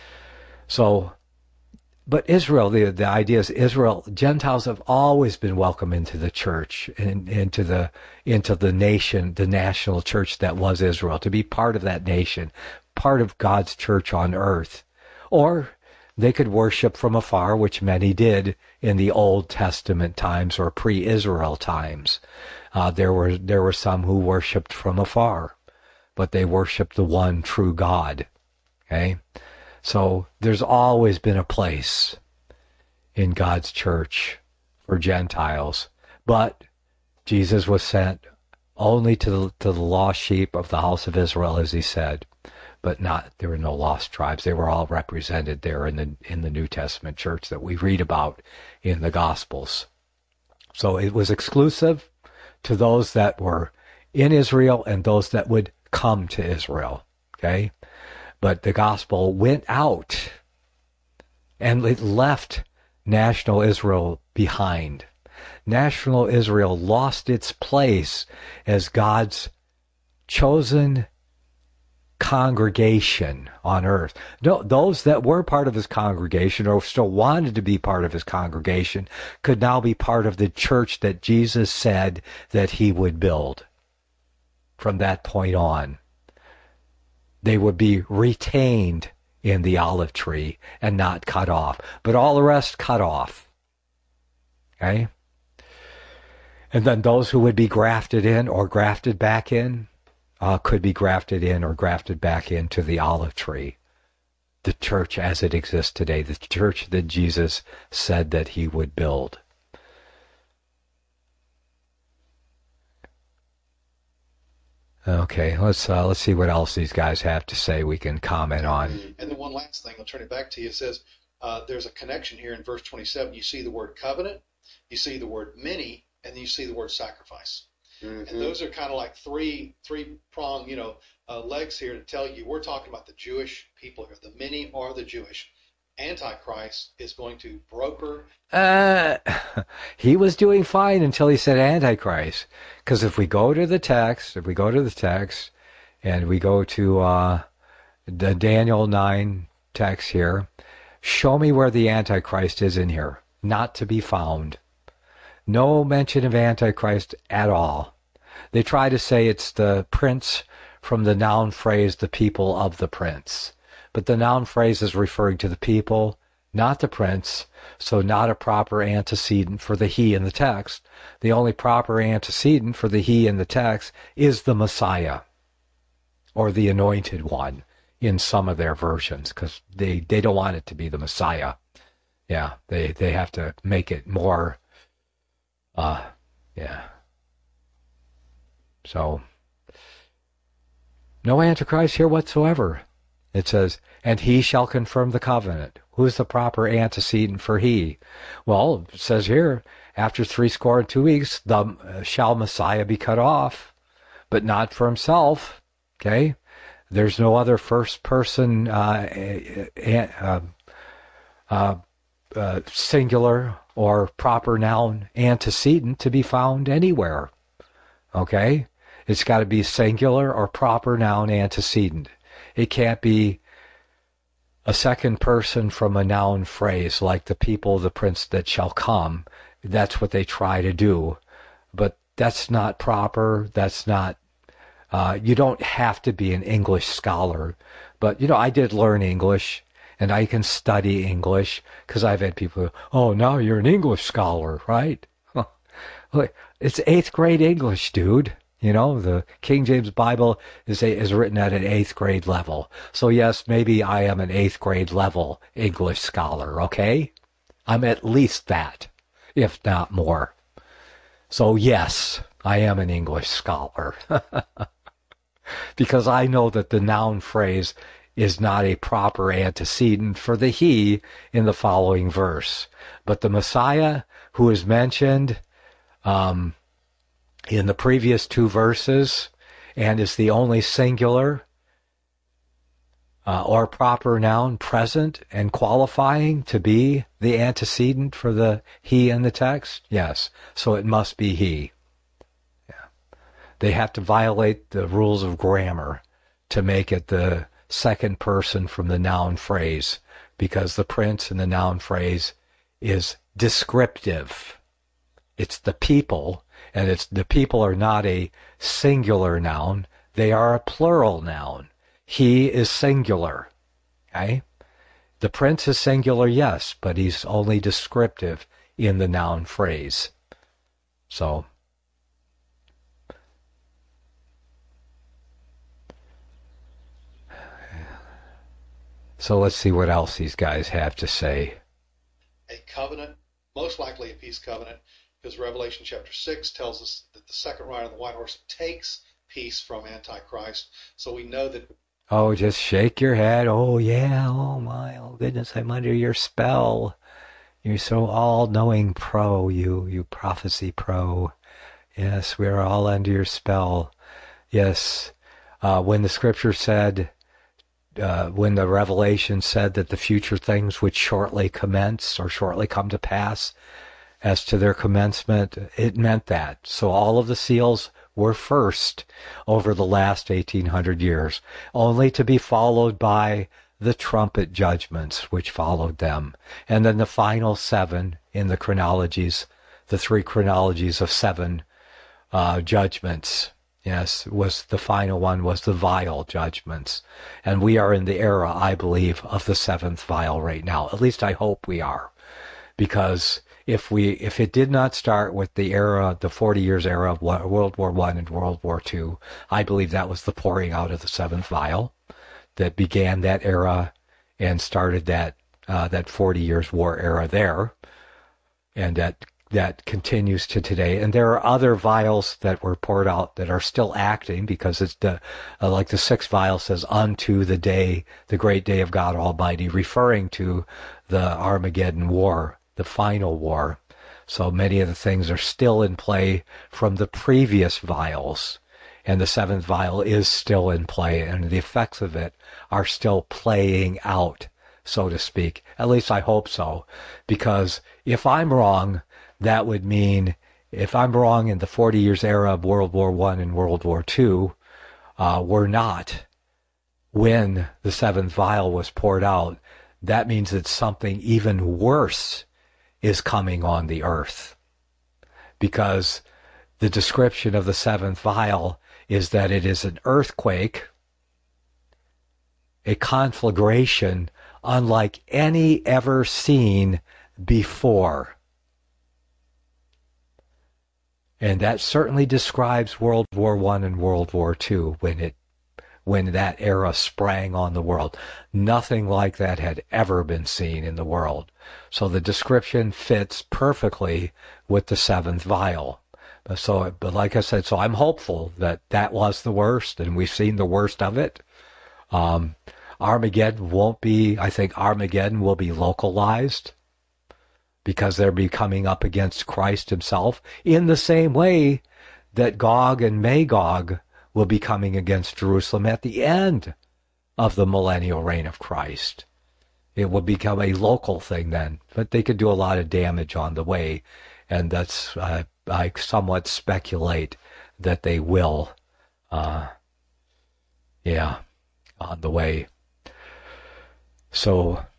so, but Israel, the the idea is Israel, Gentiles have always been welcome into the church, and into the into the nation, the national church that was Israel, to be part of that nation. part of God's church on earth. Or they could worship from afar, which many did in the Old Testament times or pre-Israel times. Uh, there were there were some who worshipped from afar, but they worshiped the one true God. Okay? So there's always been a place in God's church for Gentiles. But Jesus was sent only to the, to the lost sheep of the house of Israel, as he said. But not, there were no lost tribes. They were all represented there in the in the New Testament church that we read about in the Gospels. So it was exclusive to those that were in Israel and those that would come to Israel. Okay? But the gospel went out and it left national Israel behind. National Israel lost its place as God's chosen congregation on earth. No, those that were part of his congregation or still wanted to be part of his congregation could now be part of the church that Jesus said that he would build. From that point on, they would be retained in the olive tree and not cut off, but all the rest cut off. Okay? And then those who would be grafted in or grafted back in uh, could be grafted in or grafted back into the olive tree. The church as it exists today, the church that Jesus said that he would build. Okay, let's uh, let's see what else these guys have to say we can comment on. And then one last thing, I'll turn it back to you. It says uh, there's a connection here in verse twenty-seven. You see the word covenant, you see the word many, and then you see the word sacrifice. Mm-hmm. And those are kind of like three three prong, you know, uh, legs here to tell you we're talking about the Jewish people here. The many are the Jewish. Antichrist is going to broker. Uh, he was doing fine until he said Antichrist. Because if we go to the text, if we go to the text, and we go to uh, the Daniel nine text here, show me where the Antichrist is in here. Not to be found. No mention of Antichrist at all. They try to say it's the prince from the noun phrase, the people of the prince. But the noun phrase is referring to the people, not the prince, so not a proper antecedent for the he in the text. The only proper antecedent for the he in the text is the Messiah, or the anointed one, in some of their versions, because they, they don't want it to be the Messiah. Yeah, they, they have to make it more, uh, yeah. So, no Antichrist here whatsoever. It says, and he shall confirm the covenant. Who's the proper antecedent for he? Well, it says here, after three score and two weeks, the uh, shall Messiah be cut off, but not for himself. Okay? There's no other first person uh, uh, uh, uh, singular or proper noun antecedent to be found anywhere. Okay? It's got to be singular or proper noun antecedent. It can't be a second person from a noun phrase like the people, the prince that shall come. That's what they try to do. But that's not proper. That's not, uh, you don't have to be an English scholar. But, you know, I did learn English, and I can study English, because I've had people go, oh, now you're an English scholar, right? It's eighth grade English, dude. You know, the King James Bible is a, is written at an eighth grade level. So yes, maybe I am an eighth grade level English scholar, okay? I'm at least that, if not more. So yes, I am an English scholar. Because I know that the noun phrase is not a proper antecedent for the he in the following verse. But the Messiah who is mentioned, um, in the previous two verses, and is the only singular uh, or proper noun present and qualifying to be the antecedent for the he in the text? Yes. So it must be he. Yeah. They have to violate the rules of grammar to make it the second person from the noun phrase, because the prince in the noun phrase is descriptive. It's the people. And it's the people are not a singular noun. They are a plural noun. He is singular. Okay? The prince is singular, yes, but he's only descriptive in the noun phrase. So, so let's see what else these guys have to say. A covenant, most likely a peace covenant, because Revelation chapter six tells us that the second rider on the white horse takes peace from Antichrist. So we know that. Oh, just shake your head. Oh, yeah. Oh, my. Oh, goodness. I'm under your spell. You're so all-knowing pro, you, you prophecy pro. Yes, we're all under your spell. Yes. Uh, when the scripture said, uh, when the revelation said that the future things would shortly commence or shortly come to pass, as to their commencement, it meant that. So all of the seals were first over the last eighteen hundred years, only to be followed by the trumpet judgments which followed them. And then the final seven in the chronologies, the three chronologies of seven uh, judgments. Yes, was the final one was the vial judgments. And we are in the era, I believe, of the seventh vial right now. At least I hope we are. Because if we if it did not start with the era, the forty years era of World War One and World War Two, I believe that was the pouring out of the seventh vial that began that era and started that uh, that forty years war era there, and that that continues to today. And there are other vials that were poured out that are still acting, because it's the uh, like the sixth vial says, "Unto the day, the great day of God Almighty," referring to the Armageddon War, the final war. So many of the things are still in play from the previous vials. And the seventh vial is still in play, and the effects of it are still playing out, so to speak. At least I hope so. Because if I'm wrong, that would mean, if I'm wrong in the forty years era of World War One and World War Two, uh, we're not, when the seventh vial was poured out, that means that something even worse is coming on the earth. Because the description of the seventh vial is that it is an earthquake, a conflagration unlike any ever seen before. And that certainly describes World War One and World War Two, when it when that era sprang on the world. Nothing like that had ever been seen in the world. So the description fits perfectly with the seventh vial. So, but like I said, so I'm hopeful that that was the worst, and we've seen the worst of it. Um, Armageddon won't be, I think Armageddon will be localized, because they'll be coming up against Christ himself, in the same way that Gog and Magog will be coming against Jerusalem at the end of the millennial reign of Christ. It will become a local thing then, but they could do a lot of damage on the way, and that's, uh, I somewhat speculate that they will, uh, yeah, on the way. So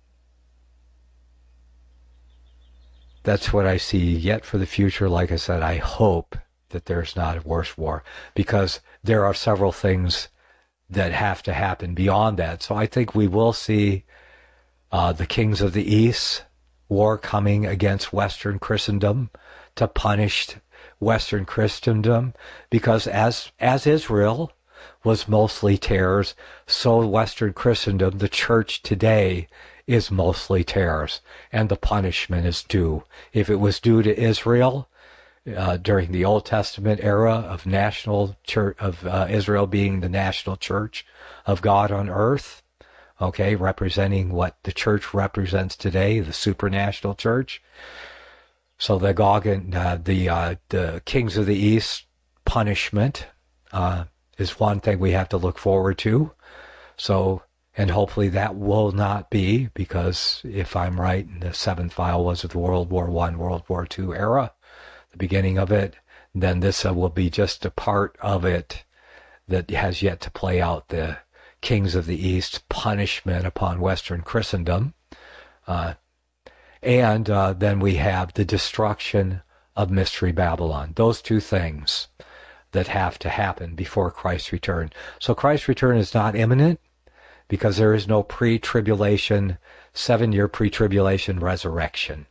that's what I see yet for the future. Like I said, I hope that there's not a worse war, because there are several things that have to happen beyond that. So I think we will see uh, the kings of the East war coming against Western Christendom to punish Western Christendom, because as as Israel was mostly tares, so Western Christendom, the church today, is mostly tares, and the punishment is due. If it was due to Israel uh, during the Old Testament era of national church of uh, Israel being the national church of God on earth, okay, representing what the church represents today, the supranational church. So the Gog and uh, the uh, the kings of the East punishment uh, is one thing we have to look forward to. So, and hopefully that will not be, because if I'm right, the seventh vial was of the World War One, World War Two era, the beginning of it, then this uh, will be just a part of it that has yet to play out. The kings of the East punishment upon Western Christendom. Uh, And uh, then we have the destruction of Mystery Babylon. Those two things. that have to happen before Christ's return. So Christ's return is not imminent because there is no pre-tribulation, seven-year pre-tribulation resurrection.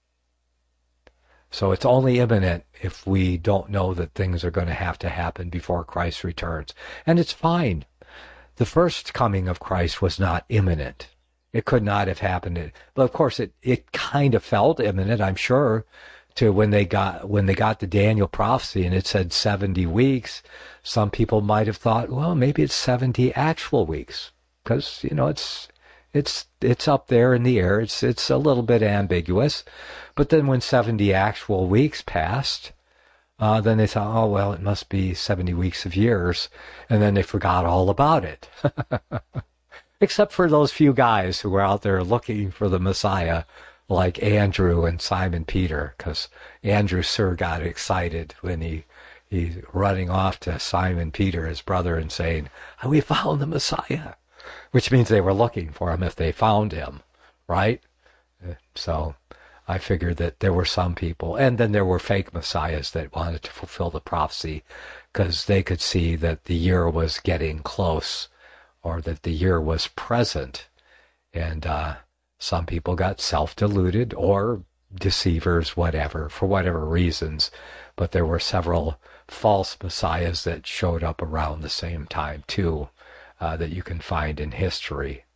So it's only imminent if we don't know that things are going to have to happen before Christ returns. And it's fine. The first coming of Christ was not imminent. It could not have happened. But of course, it, it kind of felt imminent, I'm sure, to when they got when they got the Daniel prophecy and it said seventy weeks. Some people might have thought, well, maybe it's seventy actual weeks, because you know it's it's it's up there in the air. It's it's a little bit ambiguous. But then when seventy actual weeks passed, uh, then they thought, oh well, it must be seventy weeks of years, and then they forgot all about it. Except for those few guys who were out there looking for the Messiah, like Andrew and Simon Peter, because Andrew sure got excited when he he's running off to Simon Peter, his brother, and saying, oh, we found the Messiah, which means they were looking for him if they found him, right? So I figured that there were some people, and then there were fake messiahs that wanted to fulfill the prophecy because they could see that the year was getting close, or that the year was present. And uh, some people got self-deluded or deceivers, whatever, for whatever reasons. But there were several false messiahs that showed up around the same time, too, uh, that you can find in history.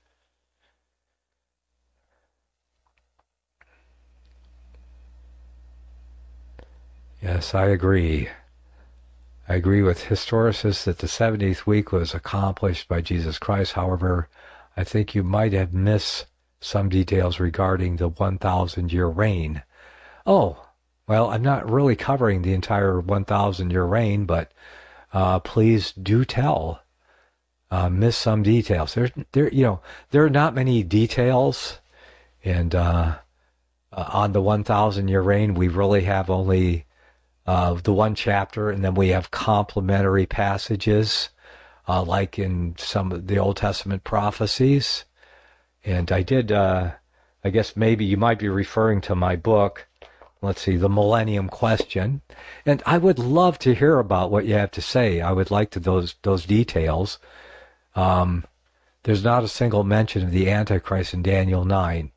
Yes, I agree. I agree with historicists that the seventieth week was accomplished by Jesus Christ. However, I think you might have missed some details regarding the one thousand year reign. Oh, well, I'm not really covering the entire one thousand year reign, but uh, please do tell. Uh, miss some details. There, there, you know, there are not many details, and uh, uh, on the one thousand year reign, we really have only Uh, the one chapter, and then we have complementary passages, uh, like in some of the Old Testament prophecies. And I did, uh, I guess maybe you might be referring to my book, let's see, The Millennium Question. And I would love to hear about what you have to say. I would like to those those details. Um, there's not a single mention of the Antichrist in Daniel nine,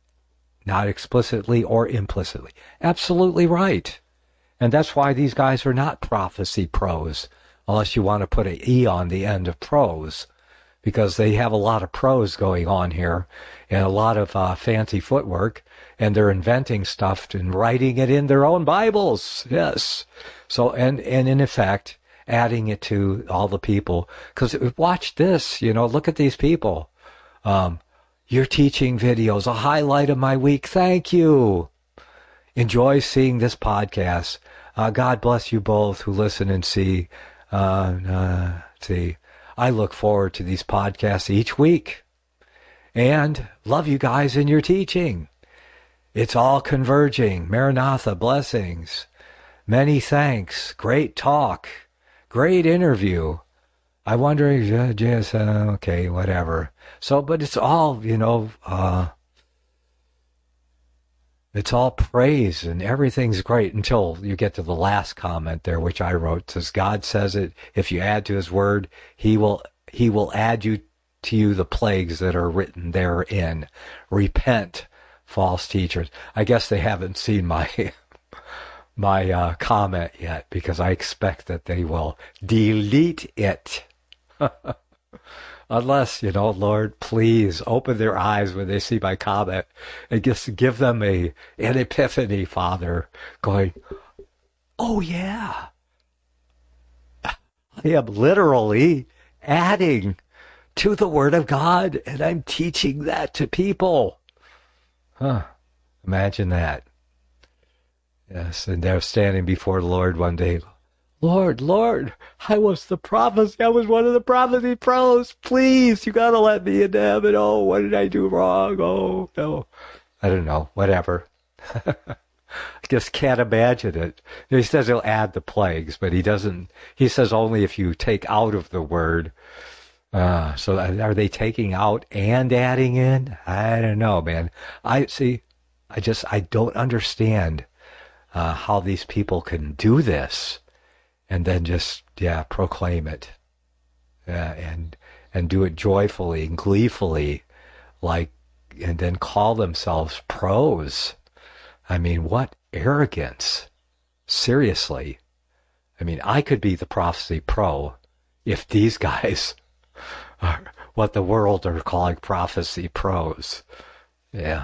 not explicitly or implicitly. Absolutely right. And that's why these guys are not prophecy pros, unless you want to put an E on the end of pros, because they have a lot of pros going on here and a lot of uh, fancy footwork, and they're inventing stuff and writing it in their own Bibles. Yes. So, and, and in effect, adding it to all the people. Because watch this, you know, look at these people. Um, your teaching videos, a highlight of my week. Thank you. Enjoy seeing this podcast. Uh, God bless you both who listen and see. Uh, uh, see, I look forward to these podcasts each week, and love you guys in your teaching. It's all converging. Maranatha, blessings. Many thanks. Great talk. Great interview. I wonder if uh, just uh, okay, whatever. So, but it's all, you know. Uh, It's all praise and everything's great until you get to the last comment there, which I wrote. It says, God says it, if you add to his word, he will he will add you to you the plagues that are written therein. Repent, false teachers. I guess they haven't seen my my uh, comment yet, because I expect that they will delete it. Unless, you know, Lord, please open their eyes when they see my comment and just give them a an epiphany, Father, going, oh, yeah. I am literally adding to the Word of God, and I'm teaching that to people. Huh. Imagine that. Yes, and they're standing before the Lord one day. Lord, Lord, I was the prophecy. I was one of the prophecy pros. Please, you got to let me into heaven. Oh, what did I do wrong? Oh, no. I don't know. Whatever. I just can't imagine it. He says he'll add the plagues, but he doesn't. He says only if you take out of the word. Uh, so are they taking out and adding in? I don't know, man. I see. I just, I don't understand uh, how these people can do this. and then just, yeah, proclaim it. Yeah, and and do it joyfully and gleefully, like, and then call themselves pros. I mean, what arrogance. Seriously. I mean, I could be the prophecy pro if these guys are what the world are calling prophecy pros. Yeah.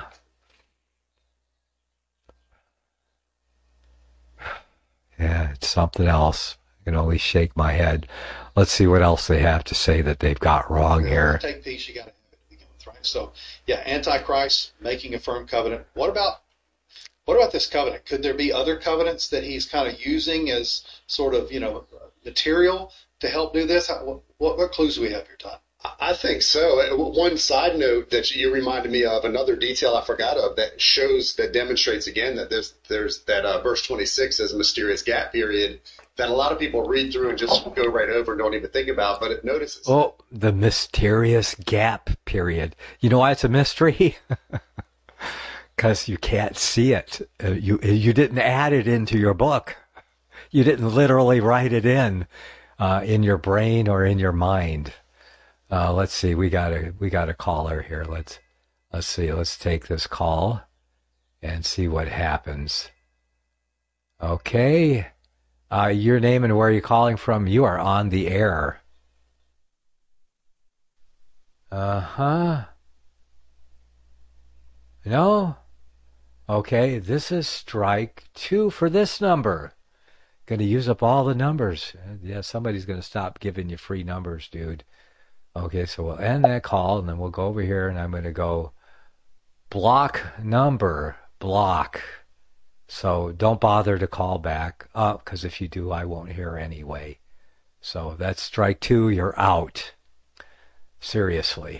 Yeah, it's something else. I can only shake my head. Let's see what else they have to say that they've got wrong here. Take peace, you got to have it to begin with, right? So, yeah, Antichrist, making a firm covenant. What about what about this covenant? Could there be other covenants that he's kind of using as sort of, you know, material to help do this? What, what, what clues do we have here, Todd? I think so. One side note that you reminded me of, another detail I forgot of that shows, that demonstrates again that there's there's that uh, verse twenty-six says mysterious gap period that a lot of people read through and just go right over and don't even think about, but it notices. Oh, the mysterious gap period. You know why it's a mystery? Because you can't see it. Uh, you you didn't add it into your book. You didn't literally write it in uh, in your brain or in your mind. Uh, let's see. We got a we got a caller here. Let's let's see. Let's take this call and see what happens. Okay. Uh, your name and where you're calling from. You are on the air. Uh huh. No. Okay. This is strike two for this number. Going to use up all the numbers. Yeah, somebody's going to stop giving you free numbers, dude. Okay, so we'll end that call, and then we'll go over here, and I'm going to go block number, block. So don't bother to call back up, because if you do, I won't hear anyway. So that's strike two, you're out. Seriously.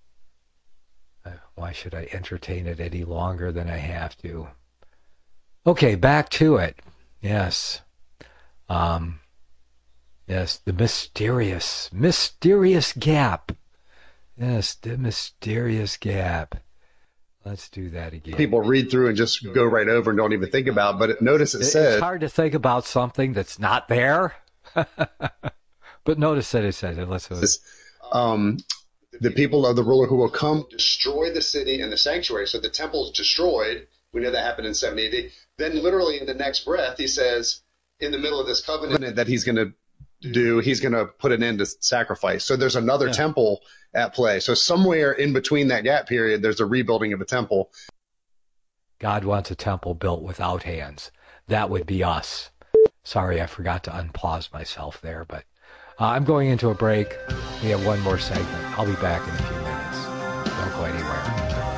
Why should I entertain it any longer than I have to? Okay, back to it. Yes. Um... Yes, the mysterious, mysterious gap. Yes, the mysterious gap. Let's do that again. People read through and just go right over and don't even think about, but it, notice it, it said... It's hard to think about something that's not there. But notice that it said it. Let's... This, um, the people of the ruler who will come destroy the city and the sanctuary. So the temple's destroyed. We know that happened in seventy A D. Then literally in the next breath, he says, in the middle of this covenant, that he's going to do, he's going to put an end to sacrifice. So there's another yeah. temple at play. So somewhere in between that gap period, there's a rebuilding of a temple. God wants a temple built without hands. That would be us. Sorry, I forgot to unpause myself there, but uh, I'm going into a break. We have one more segment. I'll be back in a few minutes. Don't go anywhere.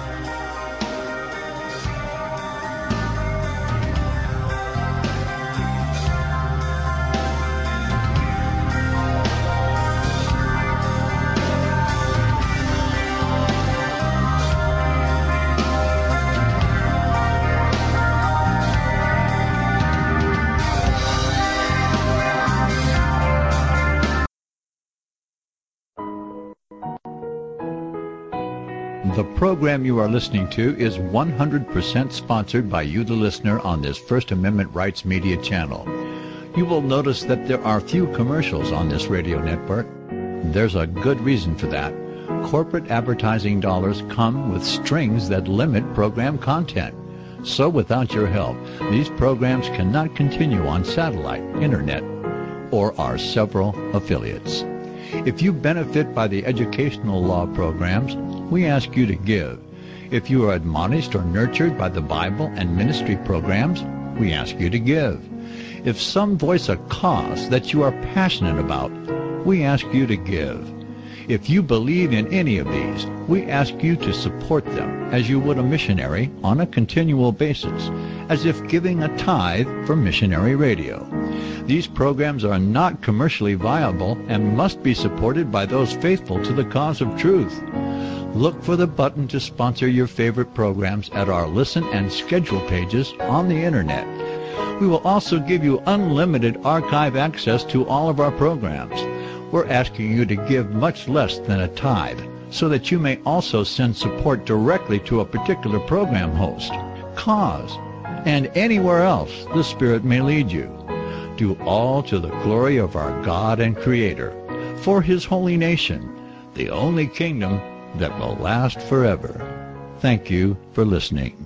The program you are listening to is one hundred percent sponsored by you, the listener, on this First Amendment Rights Media channel. You will notice that there are few commercials on this radio network. There's a good reason for that. Corporate advertising dollars come with strings that limit program content. So without your help, these programs cannot continue on satellite, internet, or our several affiliates. If you benefit by the educational law programs, we ask you to give. If you are admonished or nurtured by the Bible and ministry programs, we ask you to give. If some voice a cause that you are passionate about, we ask you to give. If you believe in any of these, we ask you to support them as you would a missionary on a continual basis, as if giving a tithe for missionary radio. These programs are not commercially viable and must be supported by those faithful to the cause of truth. Look for the button to sponsor your favorite programs at our listen and schedule pages on the internet. We will also give you unlimited archive access to all of our programs. We're asking you to give much less than a tithe so that you may also send support directly to a particular program host, cause, and anywhere else the Spirit may lead you. do all to the glory of our God and Creator, for His holy nation, the only kingdom that will last forever. Thank you for listening.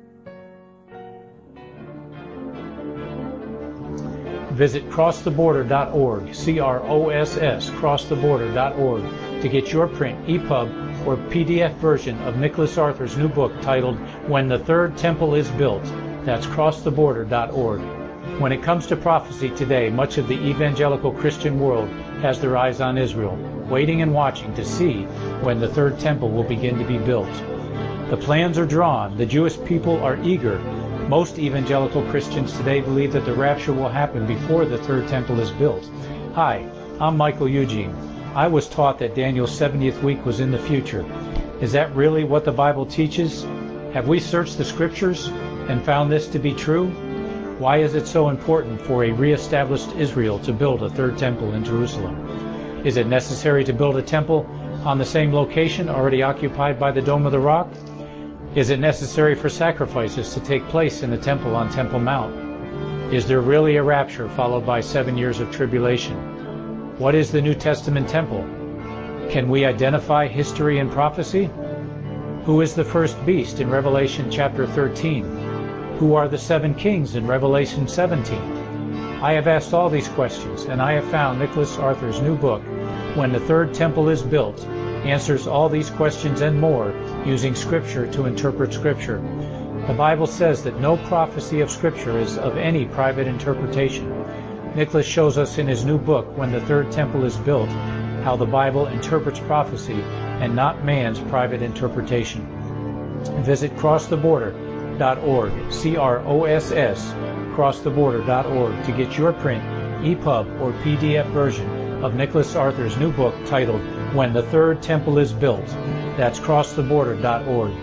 Visit cross the border dot org, C R O S S, cross the border dot org, to get your print, E P U B, or P D F version of Nicholas Arthur's new book titled When the Third Temple is Built. That's cross the border dot org. When it comes to prophecy today, much of the evangelical Christian world has their eyes on Israel, waiting and watching to see when the third temple will begin to be built. The plans are drawn. The Jewish people are eager. Most evangelical Christians today believe that the rapture will happen before the third temple is built. Hi, I'm Michael Eugene. I was taught that Daniel's seventieth week was in the future. Is that really what the Bible teaches? Have we searched the Scriptures and found this to be true? Why is it so important for a reestablished Israel to build a third temple in Jerusalem? Is it necessary to build a temple on the same location already occupied by the Dome of the Rock? Is it necessary for sacrifices to take place in the temple on Temple Mount? Is there really a rapture followed by seven years of tribulation? What is the New Testament temple? Can we identify history and prophecy? Who is the first beast in Revelation chapter thirteen? Who are the seven kings in Revelation seventeen? I have asked all these questions, and I have found Nicholas Arthur's new book, When the Third Temple is Built, answers all these questions and more using Scripture to interpret Scripture. The Bible says that no prophecy of Scripture is of any private interpretation. Nicholas shows us in his new book, When the Third Temple is Built, how the Bible interprets prophecy and not man's private interpretation. Visit cross the border dot org, C R O S S, cross the border dot org, to get your print, E P U B, or P D F version of Nicholas Arthur's new book titled When the Third Temple is Built. That's cross the border dot org.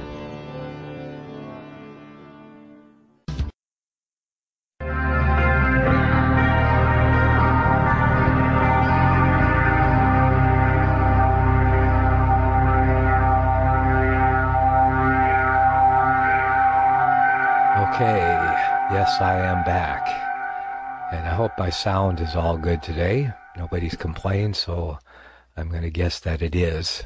Okay, yes, I am back. And I hope my sound is all good today. Nobody's complained, so I'm going to guess that it is.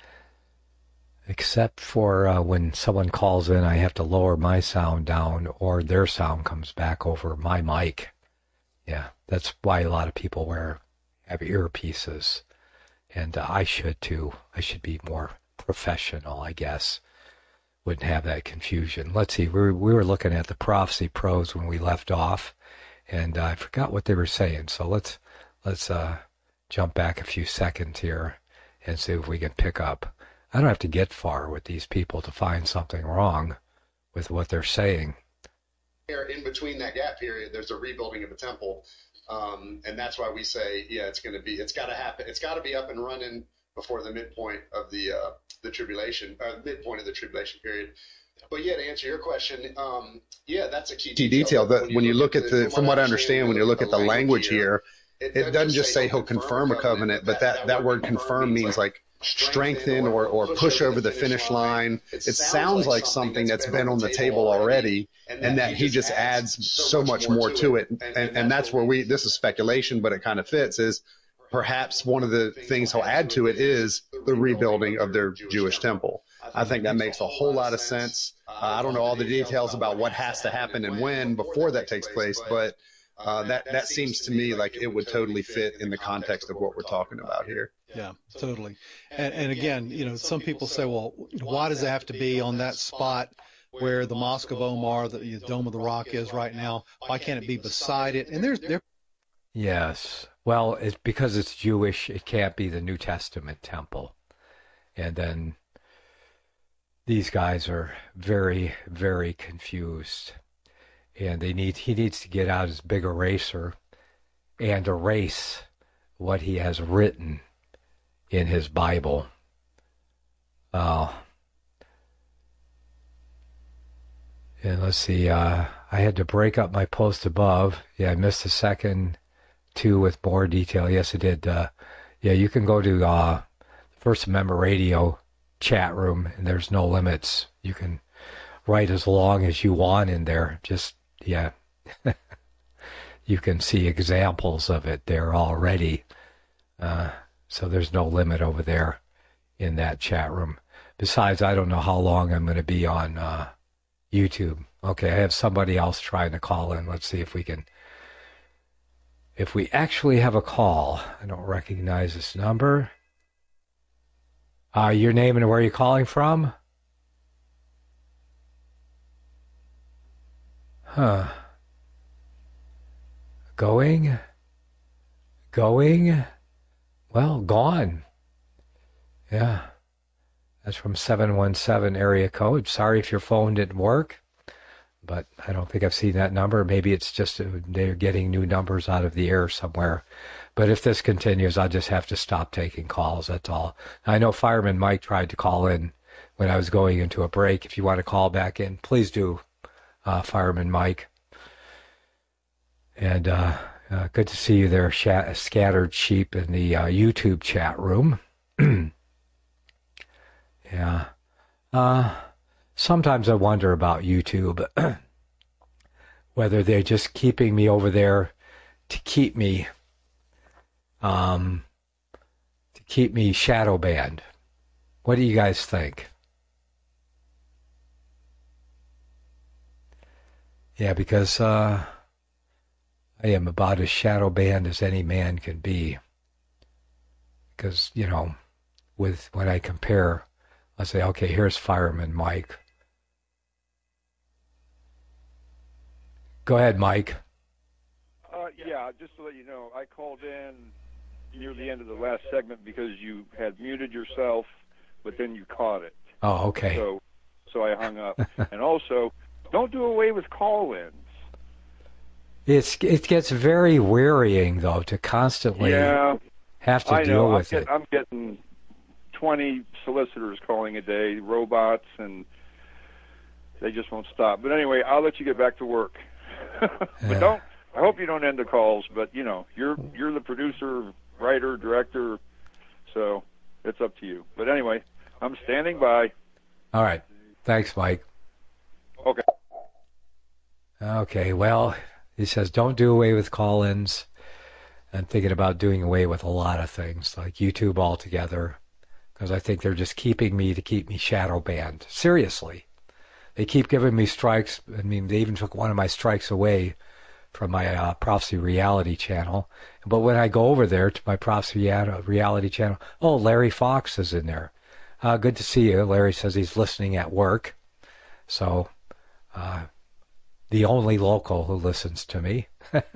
Except for uh, when someone calls in, I have to lower my sound down, or their sound comes back over my mic. Yeah, that's why a lot of people wear have earpieces. And uh, I should too. I should be more professional, I guess. Wouldn't have that confusion. Let's see, we were, we were looking at the Prophecy Pros when we left off, and uh, I forgot what they were saying. So let's let's uh, jump back a few seconds here and see if we can pick up. I don't have to get far with these people to find something wrong with what they're saying. In between that gap period, there's a rebuilding of the temple, um, and that's why we say, yeah, it's going to be, it's got to happen, it's got to be up and running before the midpoint of the uh, the tribulation, uh, midpoint of the tribulation period. But yeah, to answer your question, um, yeah, that's a key key detail. detail that when you look at the, from what I understand, when you look at the language here, it doesn't just say he'll confirm a covenant, but that, that word confirm means like strengthen or, or push over the finish line. It sounds like something that's been on the table already, and that he just adds so much more to it. And, and that's where we, this is speculation, but it kind of fits, is perhaps one of the things he'll add to it is the rebuilding of their Jewish temple. I think that makes a whole lot of sense. Uh, I don't know all the details about what has to happen and when before that takes place, but uh, that, that seems to me like it would totally fit in the context of what we're talking about here. Yeah, totally. And, and again, you know, some people say, well, why does it have to be on that spot where the Mosque of Omar, the, the Dome of the Rock is right now? Why can't it be beside it? And there's there. Yes. Well, it's because it's Jewish. It can't be the New Testament temple. And then these guys are very, very confused. And they need he needs to get out his big eraser and erase what he has written in his Bible. Oh. And let's see, uh, I had to break up my post above. Yeah, I missed a second, two with more detail. Yes, I did. Uh, yeah, you can go to uh, First Amendment Radio chat room, and there's no limits. You can write as long as you want in there. Just, yeah. you can see examples of it there already. Uh, so there's no limit over there in that chat room. Besides, I don't know how long I'm going to be on uh, YouTube. Okay, I have somebody else trying to call in. Let's see if we can, if we actually have a call. I don't recognize this number. Uh, your name and where you're calling from? Huh. Going? Going? Well, gone. Yeah. That's from seven one seven area code. Sorry if your phone didn't work, but I don't think I've seen that number. Maybe it's just they're getting new numbers out of the air somewhere. But if this continues, I'll just have to stop taking calls, that's all. I know Fireman Mike tried to call in when I was going into a break. If you want to call back in, please do, uh, Fireman Mike. And uh, uh, good to see you there, sh- scattered sheep in the uh, YouTube chat room. Yeah. Uh, sometimes I wonder about YouTube, whether they're just keeping me over there to keep me, um, to keep me shadow banned. What do you guys think? Yeah, because uh, I am about as shadow banned as any man can be. Because, you know, with when I compare, I say, okay, here's Fireman Mike. Go ahead, Mike. Uh, yeah, just to let you know, I called in near the end of the last segment because you had muted yourself, but then you caught it. Oh, okay. So, so I hung up. And also, don't do away with call-ins. It's it gets very wearying though to constantly yeah, have to I deal know. with I'm it. Get, I'm getting twenty solicitors calling a day, robots, and they just won't stop. But anyway, I'll let you get back to work. But Yeah. don't. I hope you don't end the calls. But you know, you're you're the producer, writer, director, so it's up to you. But anyway, I'm standing by. All right. Thanks, Mike. Okay. Okay, well, he says don't do away with call-ins. I'm thinking about doing away with a lot of things, like YouTube altogether, because I think they're just keeping me to keep me shadow banned. Seriously. They keep giving me strikes. I mean, they even took one of my strikes away from my uh, Prophecy Reality channel. But when I go over there to my Prophecy Reality channel, oh, Larry Fox is in there. Uh, good to see you. Larry says he's listening at work. So, uh, the only local who listens to me.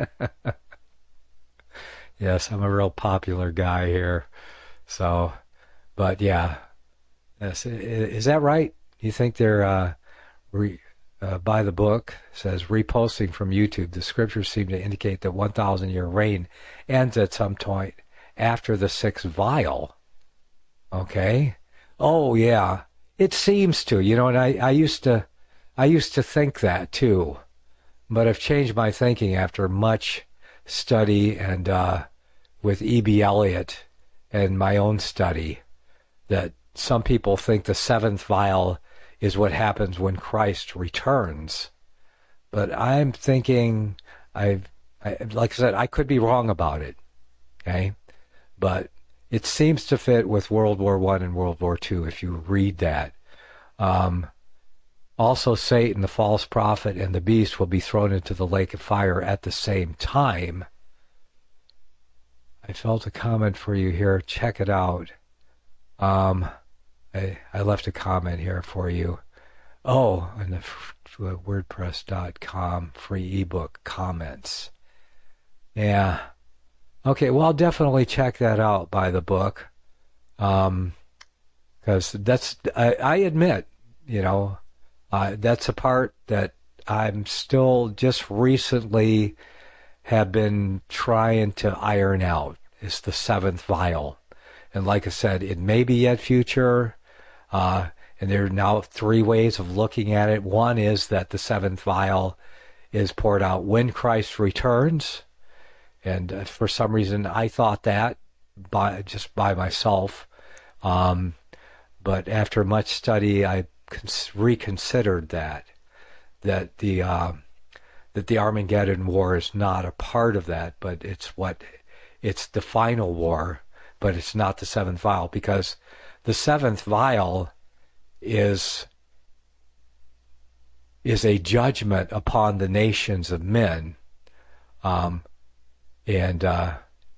Yes, I'm a real popular guy here. So, but yeah. Yes, is that right? You think they're... Uh, Re, uh, by the book, says reposting from YouTube, the scriptures seem to indicate that one thousand year reign ends at some point after the sixth vial. Okay? Oh, yeah. It seems to, you know, and I, I used to, I used to think that too, but I've changed my thinking after much study and uh, with E B Elliott and my own study, that some people think the seventh vial is what happens when Christ returns. But I'm thinking, I've, I, like I said, I could be wrong about it, okay? But it seems to fit with World War One and World War Two if you read that. Um, also, Satan, the false prophet, and the beast will be thrown into the lake of fire at the same time. I felt a comment for you here. Check it out. Um... I, I left a comment here for you. Oh, in the f- WordPress dot com free ebook comments. Yeah. Okay, well, I'll definitely check that out by the book. Um, because that's, I, I admit, you know, uh, that's a part that I'm still just recently have been trying to iron out, is the seventh vial. And like I said, it may be yet future. Uh, and there are now three ways of looking at it. One is that the seventh vial is poured out when Christ returns. And uh, for some reason, I thought that by just by myself. Um, but after much study, I cons- reconsidered that, that the uh, that the Armageddon War is not a part of that, but it's what it's the final war, but it's not the seventh vial, because the seventh vial is is a judgment upon the nations of men, um, and uh,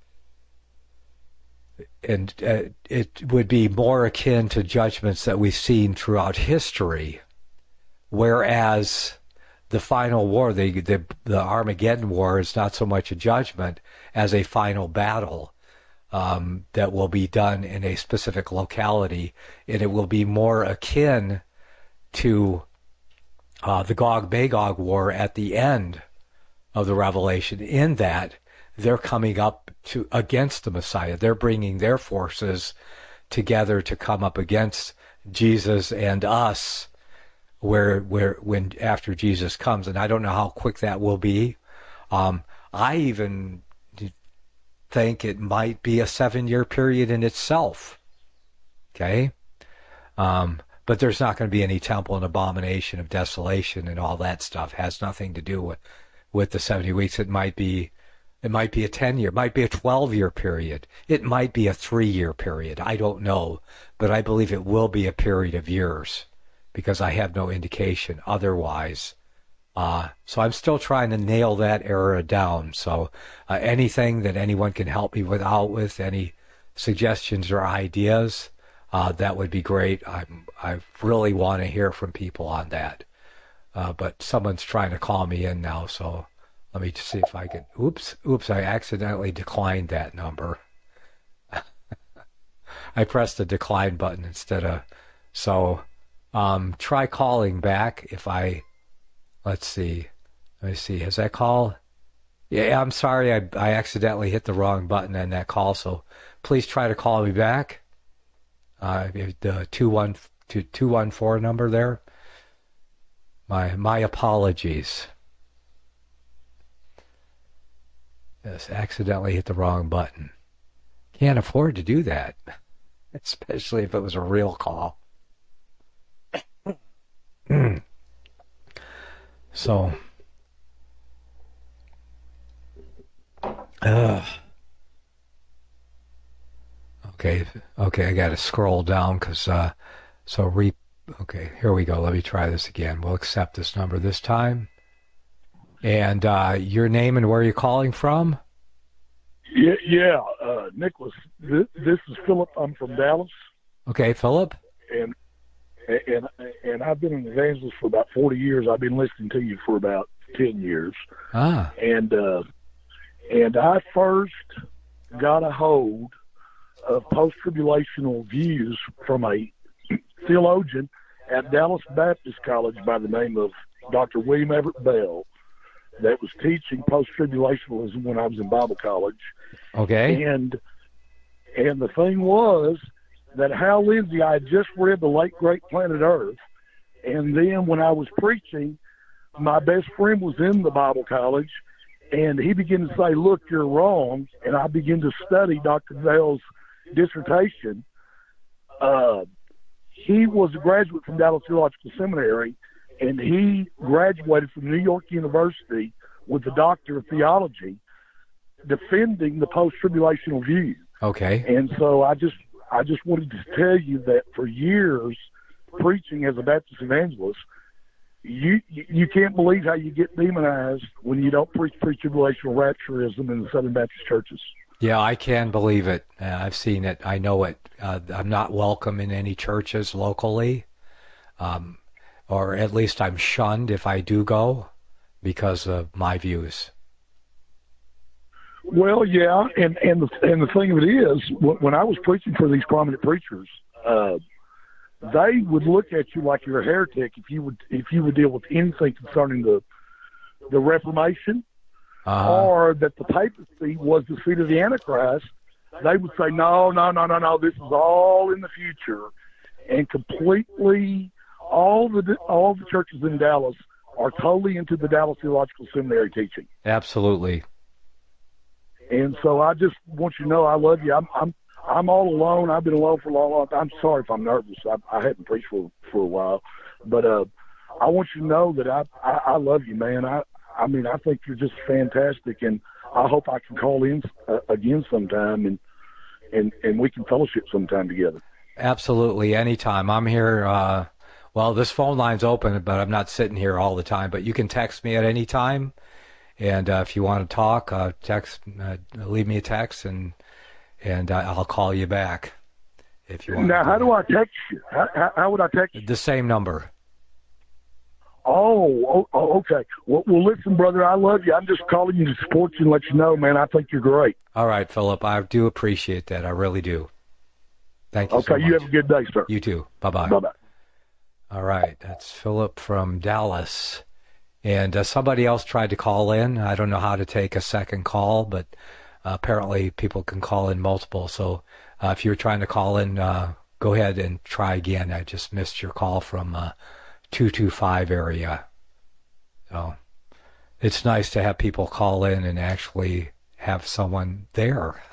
and uh, it would be more akin to judgments that we've seen throughout history, whereas the final war, the, the the Armageddon War, is not so much a judgment as a final battle um, that will be done in a specific locality, and it will be more akin to uh, the Gog-Magog War at the end of the Revelation, in that they're coming up to against the Messiah. They're bringing their forces together to come up against Jesus and us, where where when after Jesus comes, and I don't know how quick that will be. Um, I even think it might be a seven-year period in itself. Okay, um, but there's not going to be any temple and abomination of desolation and all that stuff. It has nothing to do with with the seventy weeks. It might be. It might be a ten-year, it might be a twelve-year period. It might be a three-year period. I don't know, but I believe it will be a period of years, because I have no indication otherwise. Uh, so I'm still trying to nail that era down. So uh, anything that anyone can help me with out with, any suggestions or ideas, uh, that would be great. I'm, I really want to hear from people on that. Uh, but someone's trying to call me in now, so let me just see if I can. Oops, oops, I accidentally declined that number. I pressed the decline button instead of, so um, try calling back if I, let's see, let me see, has that call? Yeah, I'm sorry, I, I accidentally hit the wrong button on that call, so please try to call me back. Uh, the two one four number there. My, my apologies. Yes, accidentally hit the wrong button. Can't afford to do that, especially if it was a real call. So, uh, okay, okay, I got to scroll down because, uh, so re, okay, here we go. Let me try this again. We'll accept this number this time. And uh, your name and where you're calling from? Yeah, yeah, uh, Nicholas. This, this is Philip. I'm from Dallas. Okay, Philip. And and and I've been an evangelist for about forty years. I've been listening to you for about ten years. Ah. And uh, and I first got a hold of post-tribulational views from a theologian at Dallas Baptist College by the name of Doctor William Everett Bell, that was teaching post-tribulationalism when I was in Bible college. Okay. And and the thing was that Hal Lindsey, I had just read The Late Great Planet Earth, and then when I was preaching, my best friend was in the Bible college, and he began to say, look, you're wrong, and I began to study Doctor Bell's dissertation. Uh, he was a graduate from Dallas Theological Seminary, and he graduated from New York University with a doctor of theology, defending the post-tribulational view. Okay. And so I just I just wanted to tell you that for years, preaching as a Baptist evangelist, you you can't believe how you get demonized when you don't preach pre-tribulational rapturism in the Southern Baptist churches. Yeah, I can believe it. Uh, I've seen it. I know it. Uh, I'm not welcome in any churches locally. Um Or at least I'm shunned if I do go because of my views. Well, yeah, and and the, and the thing of it is, when I was preaching for these prominent preachers, uh, they would look at you like you're a heretic if you would if you would deal with anything concerning the the Reformation, uh-huh. or that the papacy was the seat of the Antichrist. They would say, no, no, no, no, no, this is all in the future, and completely. All the all the churches in Dallas are totally into the Dallas Theological Seminary teaching. Absolutely. And so I just want you to know I love you. I'm I'm I'm all alone. I've been alone for a long, long time. I'm sorry if I'm nervous. I, I haven't preached for for a while, but uh, I want you to know that I, I I love you, man. I I mean, I think you're just fantastic, and I hope I can call in uh, again sometime, and, and, and we can fellowship sometime together. Absolutely, anytime. I'm here. Uh, well, this phone line's open, but I'm not sitting here all the time. But you can text me at any time, and uh, if you want to talk, uh, text, uh, leave me a text, and and uh, I'll call you back. If you want. Now, how do I text you? How, how, how would I text you? The same number. Oh, oh, okay. Well, well, listen, brother, I love you. I'm just calling you to support you and let you know, man, I think you're great. All right, Philip, I do appreciate that. I really do. Thank you okay, so much. You have a good day, sir. You too. Bye-bye. Bye-bye. All right, that's Philip from Dallas. And uh, somebody else tried to call in. I don't know how to take a second call, but uh, apparently people can call in multiple. So uh, if you're trying to call in, uh, go ahead and try again. I just missed your call from uh, two two five area. So it's nice to have people call in and actually have someone there.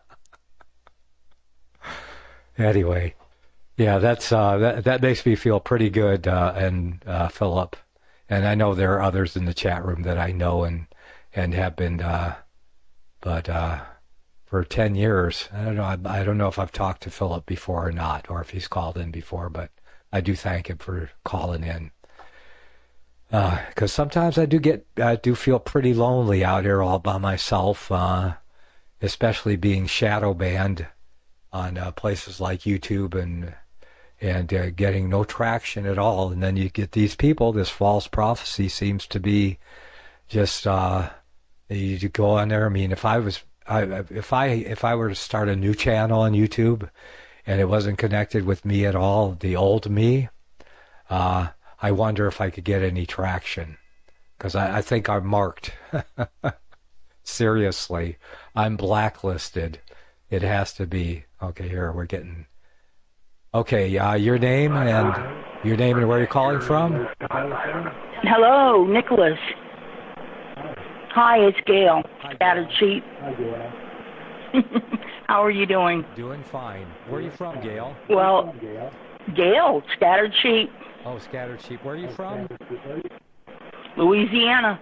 Anyway, yeah, that's uh, that that makes me feel pretty good, uh, and uh, Philip, and I know there are others in the chat room that I know and and have been, uh, but uh, for ten years, I don't know, I, I don't know if I've talked to Philip before or not, or if he's called in before, but I do thank him for calling in, because uh, sometimes I do get I do feel pretty lonely out here all by myself, uh, especially being shadow banned on uh, places like YouTube and and uh, getting no traction at all. And then you get these people, this false prophecy seems to be just, uh, you go on there. I mean, if I was, I, if I, if I were to start a new channel on YouTube and it wasn't connected with me at all, the old me, uh, I wonder if I could get any traction, because I, I think I'm marked. Seriously, I'm blacklisted. It has to be. Okay, here, we're getting... Okay, uh, your name and your name and where you're calling from? Hello, Nicholas. Hi, it's Gail. Scattered Sheep. Hi, Gail. How are you doing? Doing fine. Where are you from, Gail? Well, Gail, Scattered Sheep. Oh, Scattered Sheep. Where are you from? Louisiana.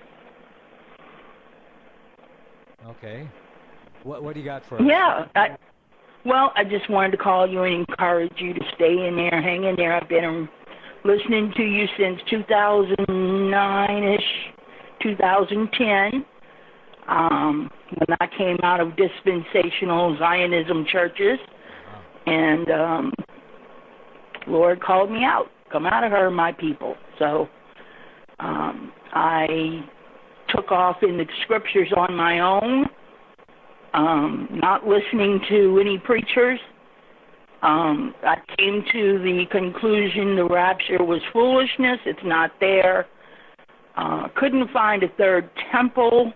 Okay. What What do you got for us? Yeah. I, well, I just wanted to call you and encourage you to stay in there, hang in there. I've been listening to you since two thousand nine-ish, two thousand ten, um, when I came out of dispensational Zionism churches. And um, Lord called me out. Come out of her, my people. So um, I took off in the scriptures on my own. Um, not listening to any preachers. Um, I came to the conclusion the rapture was foolishness. It's not there. Uh, couldn't find a third temple.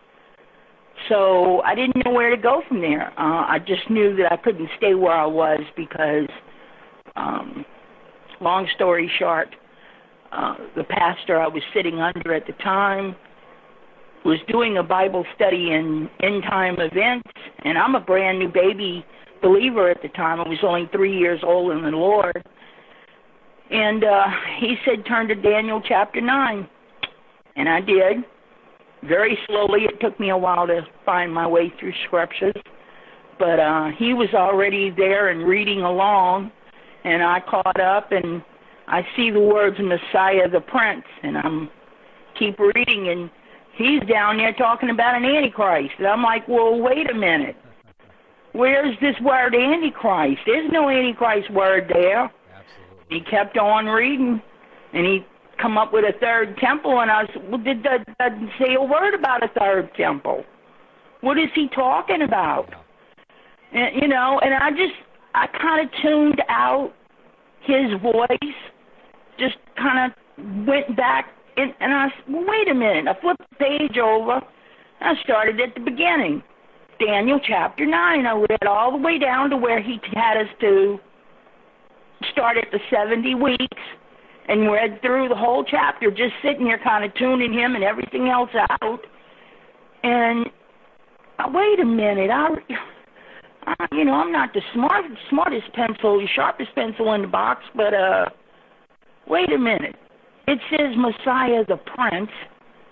So I didn't know where to go from there. Uh, I just knew that I couldn't stay where I was because, um, long story short, uh, the pastor I was sitting under at the time was doing a Bible study in end-time events, and I'm a brand-new baby believer at the time. I was only three years old in the Lord. And uh, he said, turn to Daniel chapter nine. And I did. Very slowly. It took me a while to find my way through scriptures. But uh, he was already there and reading along, and I caught up, and I see the words Messiah the Prince, and I'm keep reading, and he's down there talking about an Antichrist. And I'm like, well, wait a minute. Where's this word Antichrist? There's no Antichrist word there. Absolutely. He kept on reading, and he come up with a third temple, and I was, well, did that doesn't say a word about a third temple. What is he talking about? And, you know, and I just, I kind of tuned out his voice, just kind of went back. And, and I said, well, wait a minute. I flipped the page over. I started at the beginning. Daniel chapter nine. I read all the way down to where he had us to start at the seventy weeks and read through the whole chapter, just sitting here kind of tuning him and everything else out. And uh, wait a minute. I, I, you know, I'm not the smart, smartest pencil, the sharpest pencil in the box, but uh, wait a minute. It says Messiah the Prince,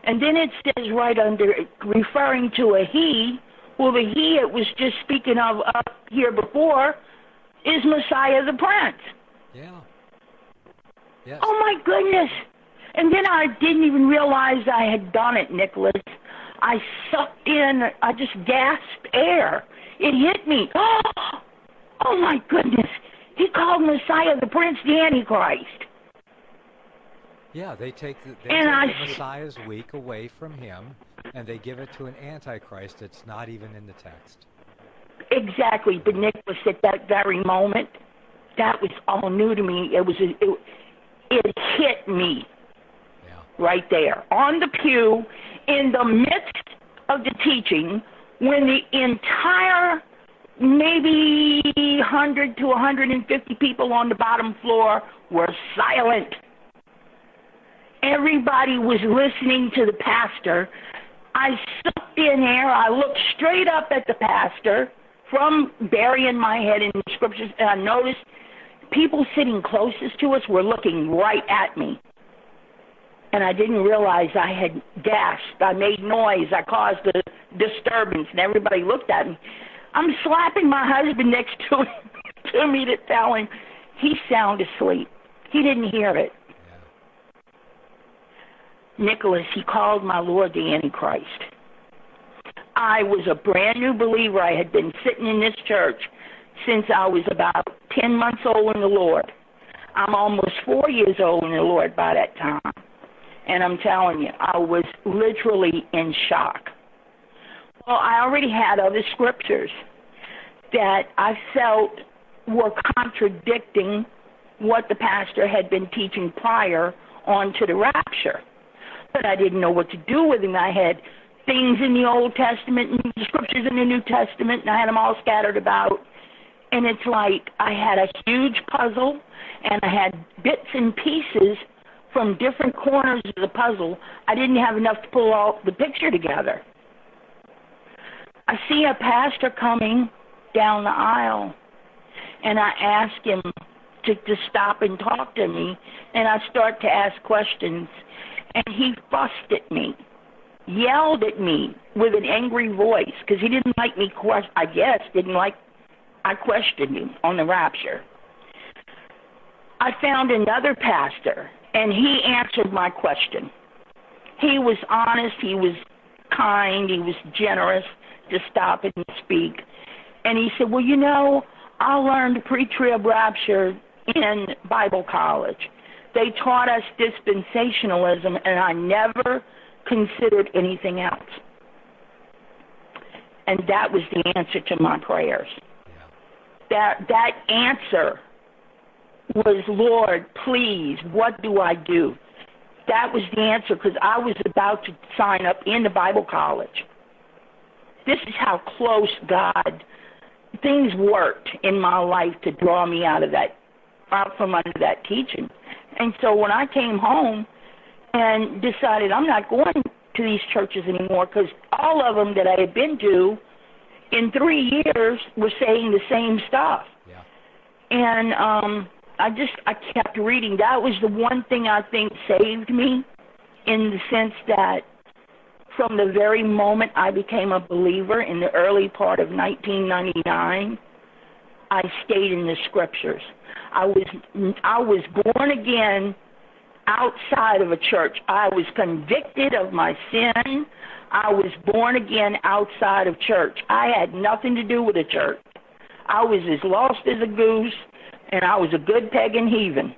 And then it says right under, referring to a he, well, the he it was just speaking of up here before is Messiah the Prince. Yeah. Yes. Oh, my goodness. And then I didn't even realize I had done it, Nicholas. I sucked in, I just gasped air. It hit me. Oh, oh my goodness. He called Messiah the Prince the Antichrist. Yeah, they take the, they and take I, the Messiah's week away from him, and they give it to an Antichrist that's not even in the text. Exactly. But Nicholas, at that very moment, that was all new to me. It was it, it hit me yeah. right there on the pew in the midst of the teaching when the entire maybe one hundred to one hundred fifty people on the bottom floor were silent. Everybody was listening to the pastor. I sucked in air. I looked straight up at the pastor from burying my head in the scriptures, and I noticed people sitting closest to us were looking right at me. And I didn't realize I had gasped. I made noise. I caused a disturbance, and everybody looked at me. I'm slapping my husband next to, to me to tell him he's sound asleep. He didn't hear it. Yeah. Nicholas, he called my Lord the Antichrist. I was a brand new believer. I had been sitting in this church since I was about ten months old in the Lord. I'm almost four years old in the Lord by that time. And I'm telling you, I was literally in shock. Well, I already had other scriptures that I felt were contradicting what the pastor had been teaching prior on to the rapture. But I didn't know what to do with them. I had things in the Old Testament and the scriptures in the New Testament, and I had them all scattered about. And it's like I had a huge puzzle, and I had bits and pieces from different corners of the puzzle. I didn't have enough to pull all the picture together. I see a pastor coming down the aisle, and I ask him to, to stop and talk to me, and I start to ask questions, and he fussed at me, yelled at me with an angry voice, because he didn't like me, question, I guess, didn't like I questioned him on the rapture. I found another pastor, and he answered my question. He was honest, he was kind, he was generous to stop and speak. And he said, well, you know, I learned pre-trib rapture in Bible college. They taught us dispensationalism, and I never considered anything else. And that was the answer to my prayers. That that answer was, Lord, please, what do I do? That was the answer, because I was about to sign up in the Bible college. This is how close God, things worked in my life to draw me out of that, out from under that teaching. And so when I came home and decided I'm not going to these churches anymore, because all of them that I had been to in three years were saying the same stuff. Yeah. And um, I just, I kept reading. That was the one thing I think saved me, in the sense that from the very moment I became a believer in the early part of nineteen ninety-nine, I stayed in the scriptures. I was, I was born again outside of a church. I was convicted of my sin. I was born again outside of church. I had nothing to do with a church. I was as lost as a goose, and I was a good pagan heathen.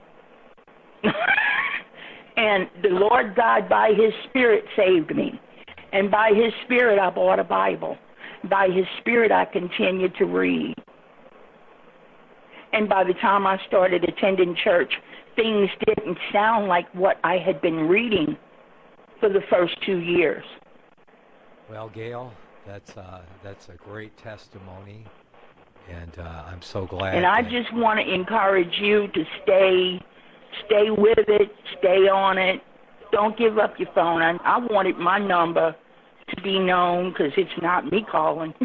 And the Lord God, by His Spirit, saved me. And by His Spirit, I bought a Bible. By His Spirit, I continued to read. And by the time I started attending church, things didn't sound like what I had been reading for the first two years. Well, Gail, that's uh, that's a great testimony, and uh, I'm so glad. And I just want to encourage you to stay, stay with it, stay on it. Don't give up your phone. I, I wanted my number to be known, because it's not me calling.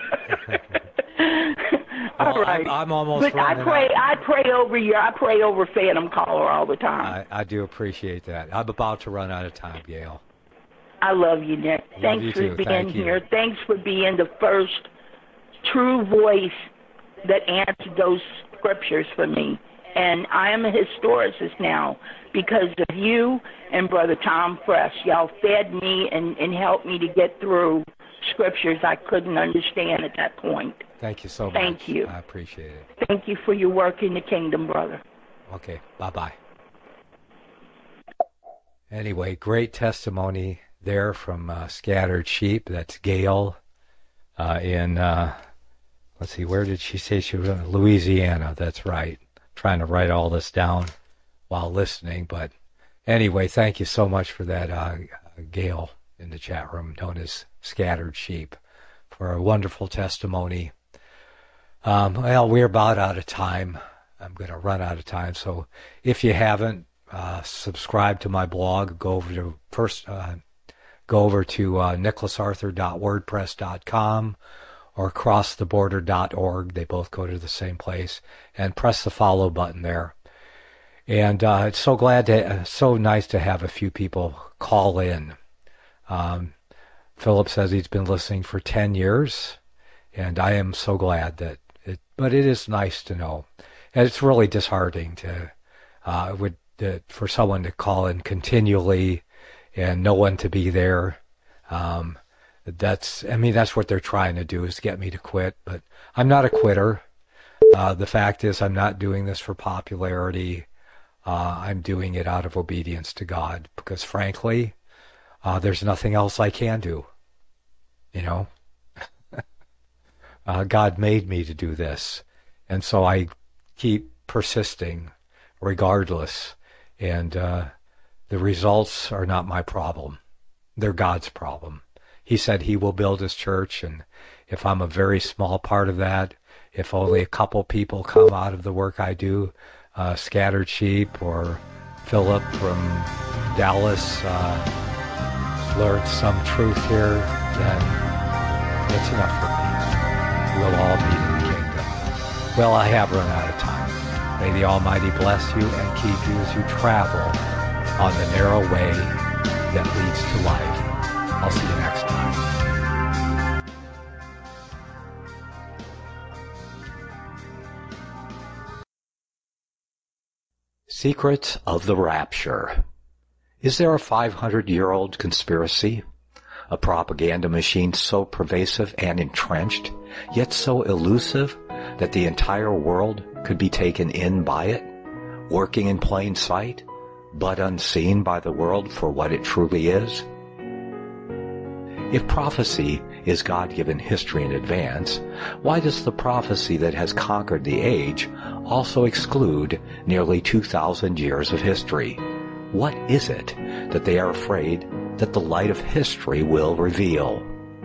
All well, right. I'm, I'm almost. But I pray. out. I pray over your. I pray over Phantom Caller all the time. I, I do appreciate that. I'm about to run out of time, Gail. I love you, Nick. Love Thanks you for too. being Thank you. here. Thanks for being the first true voice that answered those scriptures for me. And I am a historicist now because of you and Brother Tom Fresh. Y'all fed me and, and helped me to get through scriptures I couldn't understand at that point. Thank you so much. Thank you. I appreciate it. Thank you for your work in the kingdom, brother. Okay, bye-bye. Anyway, great testimony there from uh, Scattered Sheep. That's Gail uh, in, uh, let's see, where did she say she was? Louisiana, that's right. Trying to write all this down while listening. But anyway, thank you so much for that, uh, Gail in the chat room, known as Scattered Sheep, for a wonderful testimony. Um, well, we're about out of time. I'm going to run out of time. So if you haven't, uh, subscribe to my blog. Go over to first, uh, go over to uh, nicholas arthur dot wordpress dot com or cross the border dot org. They both go to the same place. And press the follow button there. And uh, it's so glad to, uh, so nice to have a few people call in. Um, Philip says he's been listening for ten years, and I am so glad that it, but it is nice to know. And it's really disheartening to, uh, would, uh, for someone to call in continually and no one to be there. Um, that's, I mean, that's what they're trying to do, is get me to quit, but I'm not a quitter. Uh, the fact is I'm not doing this for popularity. Uh, I'm doing it out of obedience to God because frankly, uh, there's nothing else I can do. You know, uh, God made me to do this. And so I keep persisting regardless. And uh, the results are not my problem. They're God's problem. He said he will build his church. And if I'm a very small part of that, if only a couple people come out of the work I do, uh, Scattered Sheep or Philip from Dallas uh, learned some truth here, then it's enough for me. We'll all meet in the kingdom. Well, I have run out of time. May the Almighty bless you and keep you as you travel on the narrow way that leads to life. I'll see you next time. Secrets of the Rapture. Is there a five hundred year old conspiracy? A propaganda machine so pervasive and entrenched, yet so elusive that the entire world could be taken in by it, working in plain sight, but unseen by the world for what it truly is? If prophecy is God-given history in advance, why does the prophecy that has conquered the age also exclude nearly two thousand years of history? What is it that they are afraid that the light of history will reveal?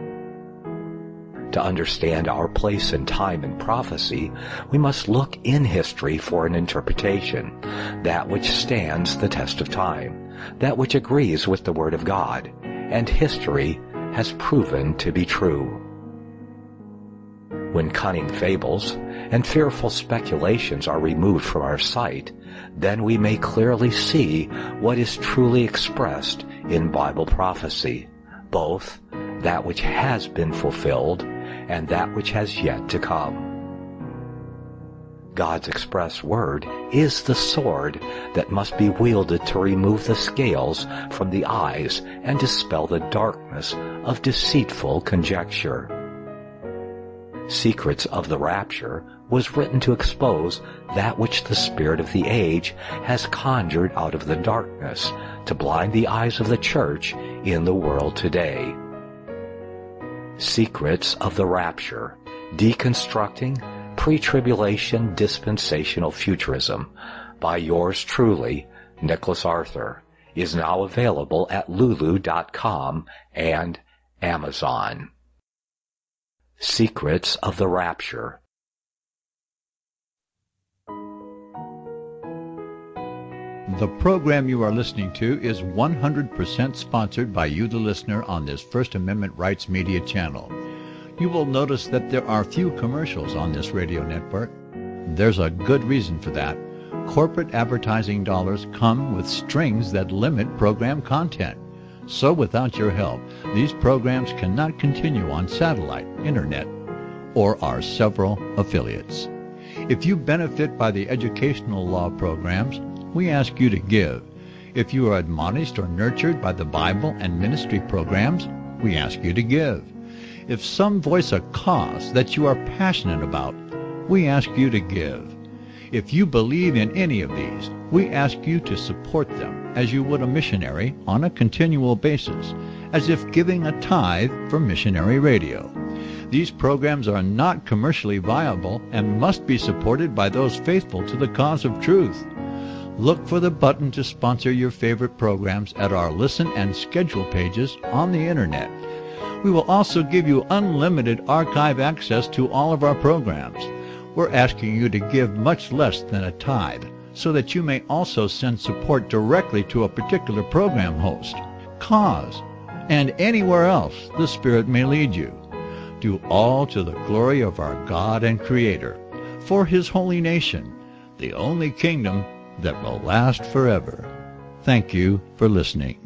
To understand our place and time in prophecy, we must look in history for an interpretation, that which stands the test of time, that which agrees with the Word of God, and history has proven to be true. When cunning fables and fearful speculations are removed from our sight, then we may clearly see what is truly expressed in Bible prophecy, both that which has been fulfilled and that which has yet to come. God's express word is the sword that must be wielded to remove the scales from the eyes and dispel the darkness of deceitful conjecture. Secrets of the Rapture was written to expose that which the spirit of the age has conjured out of the darkness to blind the eyes of the church in the world today. Secrets of the Rapture, Deconstructing Pre-Tribulation Dispensational Futurism by yours truly, Nicholas Arthur, is now available at lulu dot com and Amazon. Secrets of the Rapture. The program you are listening to is one hundred percent sponsored by you, the listener, on this First Amendment Rights Media channel. You will notice that there are few commercials on this radio network. There's a good reason for that. Corporate advertising dollars come with strings that limit program content. So without your help, these programs cannot continue on satellite, internet, or our several affiliates. If you benefit by the educational law programs, we ask you to give. If you are admonished or nurtured by the Bible and ministry programs, we ask you to give. If some voice a cause that you are passionate about, we ask you to give. If you believe in any of these, we ask you to support them as you would a missionary on a continual basis, as if giving a tithe for missionary radio. These programs are not commercially viable and must be supported by those faithful to the cause of truth. Look for the button to sponsor your favorite programs at our listen and schedule pages on the internet. We will also give you unlimited archive access to all of our programs. We're asking you to give much less than a tithe, so that you may also send support directly to a particular program host, cause, and anywhere else the Spirit may lead you. Do all to the glory of our God and Creator, for His holy nation, the only kingdom that will last forever. Thank you for listening.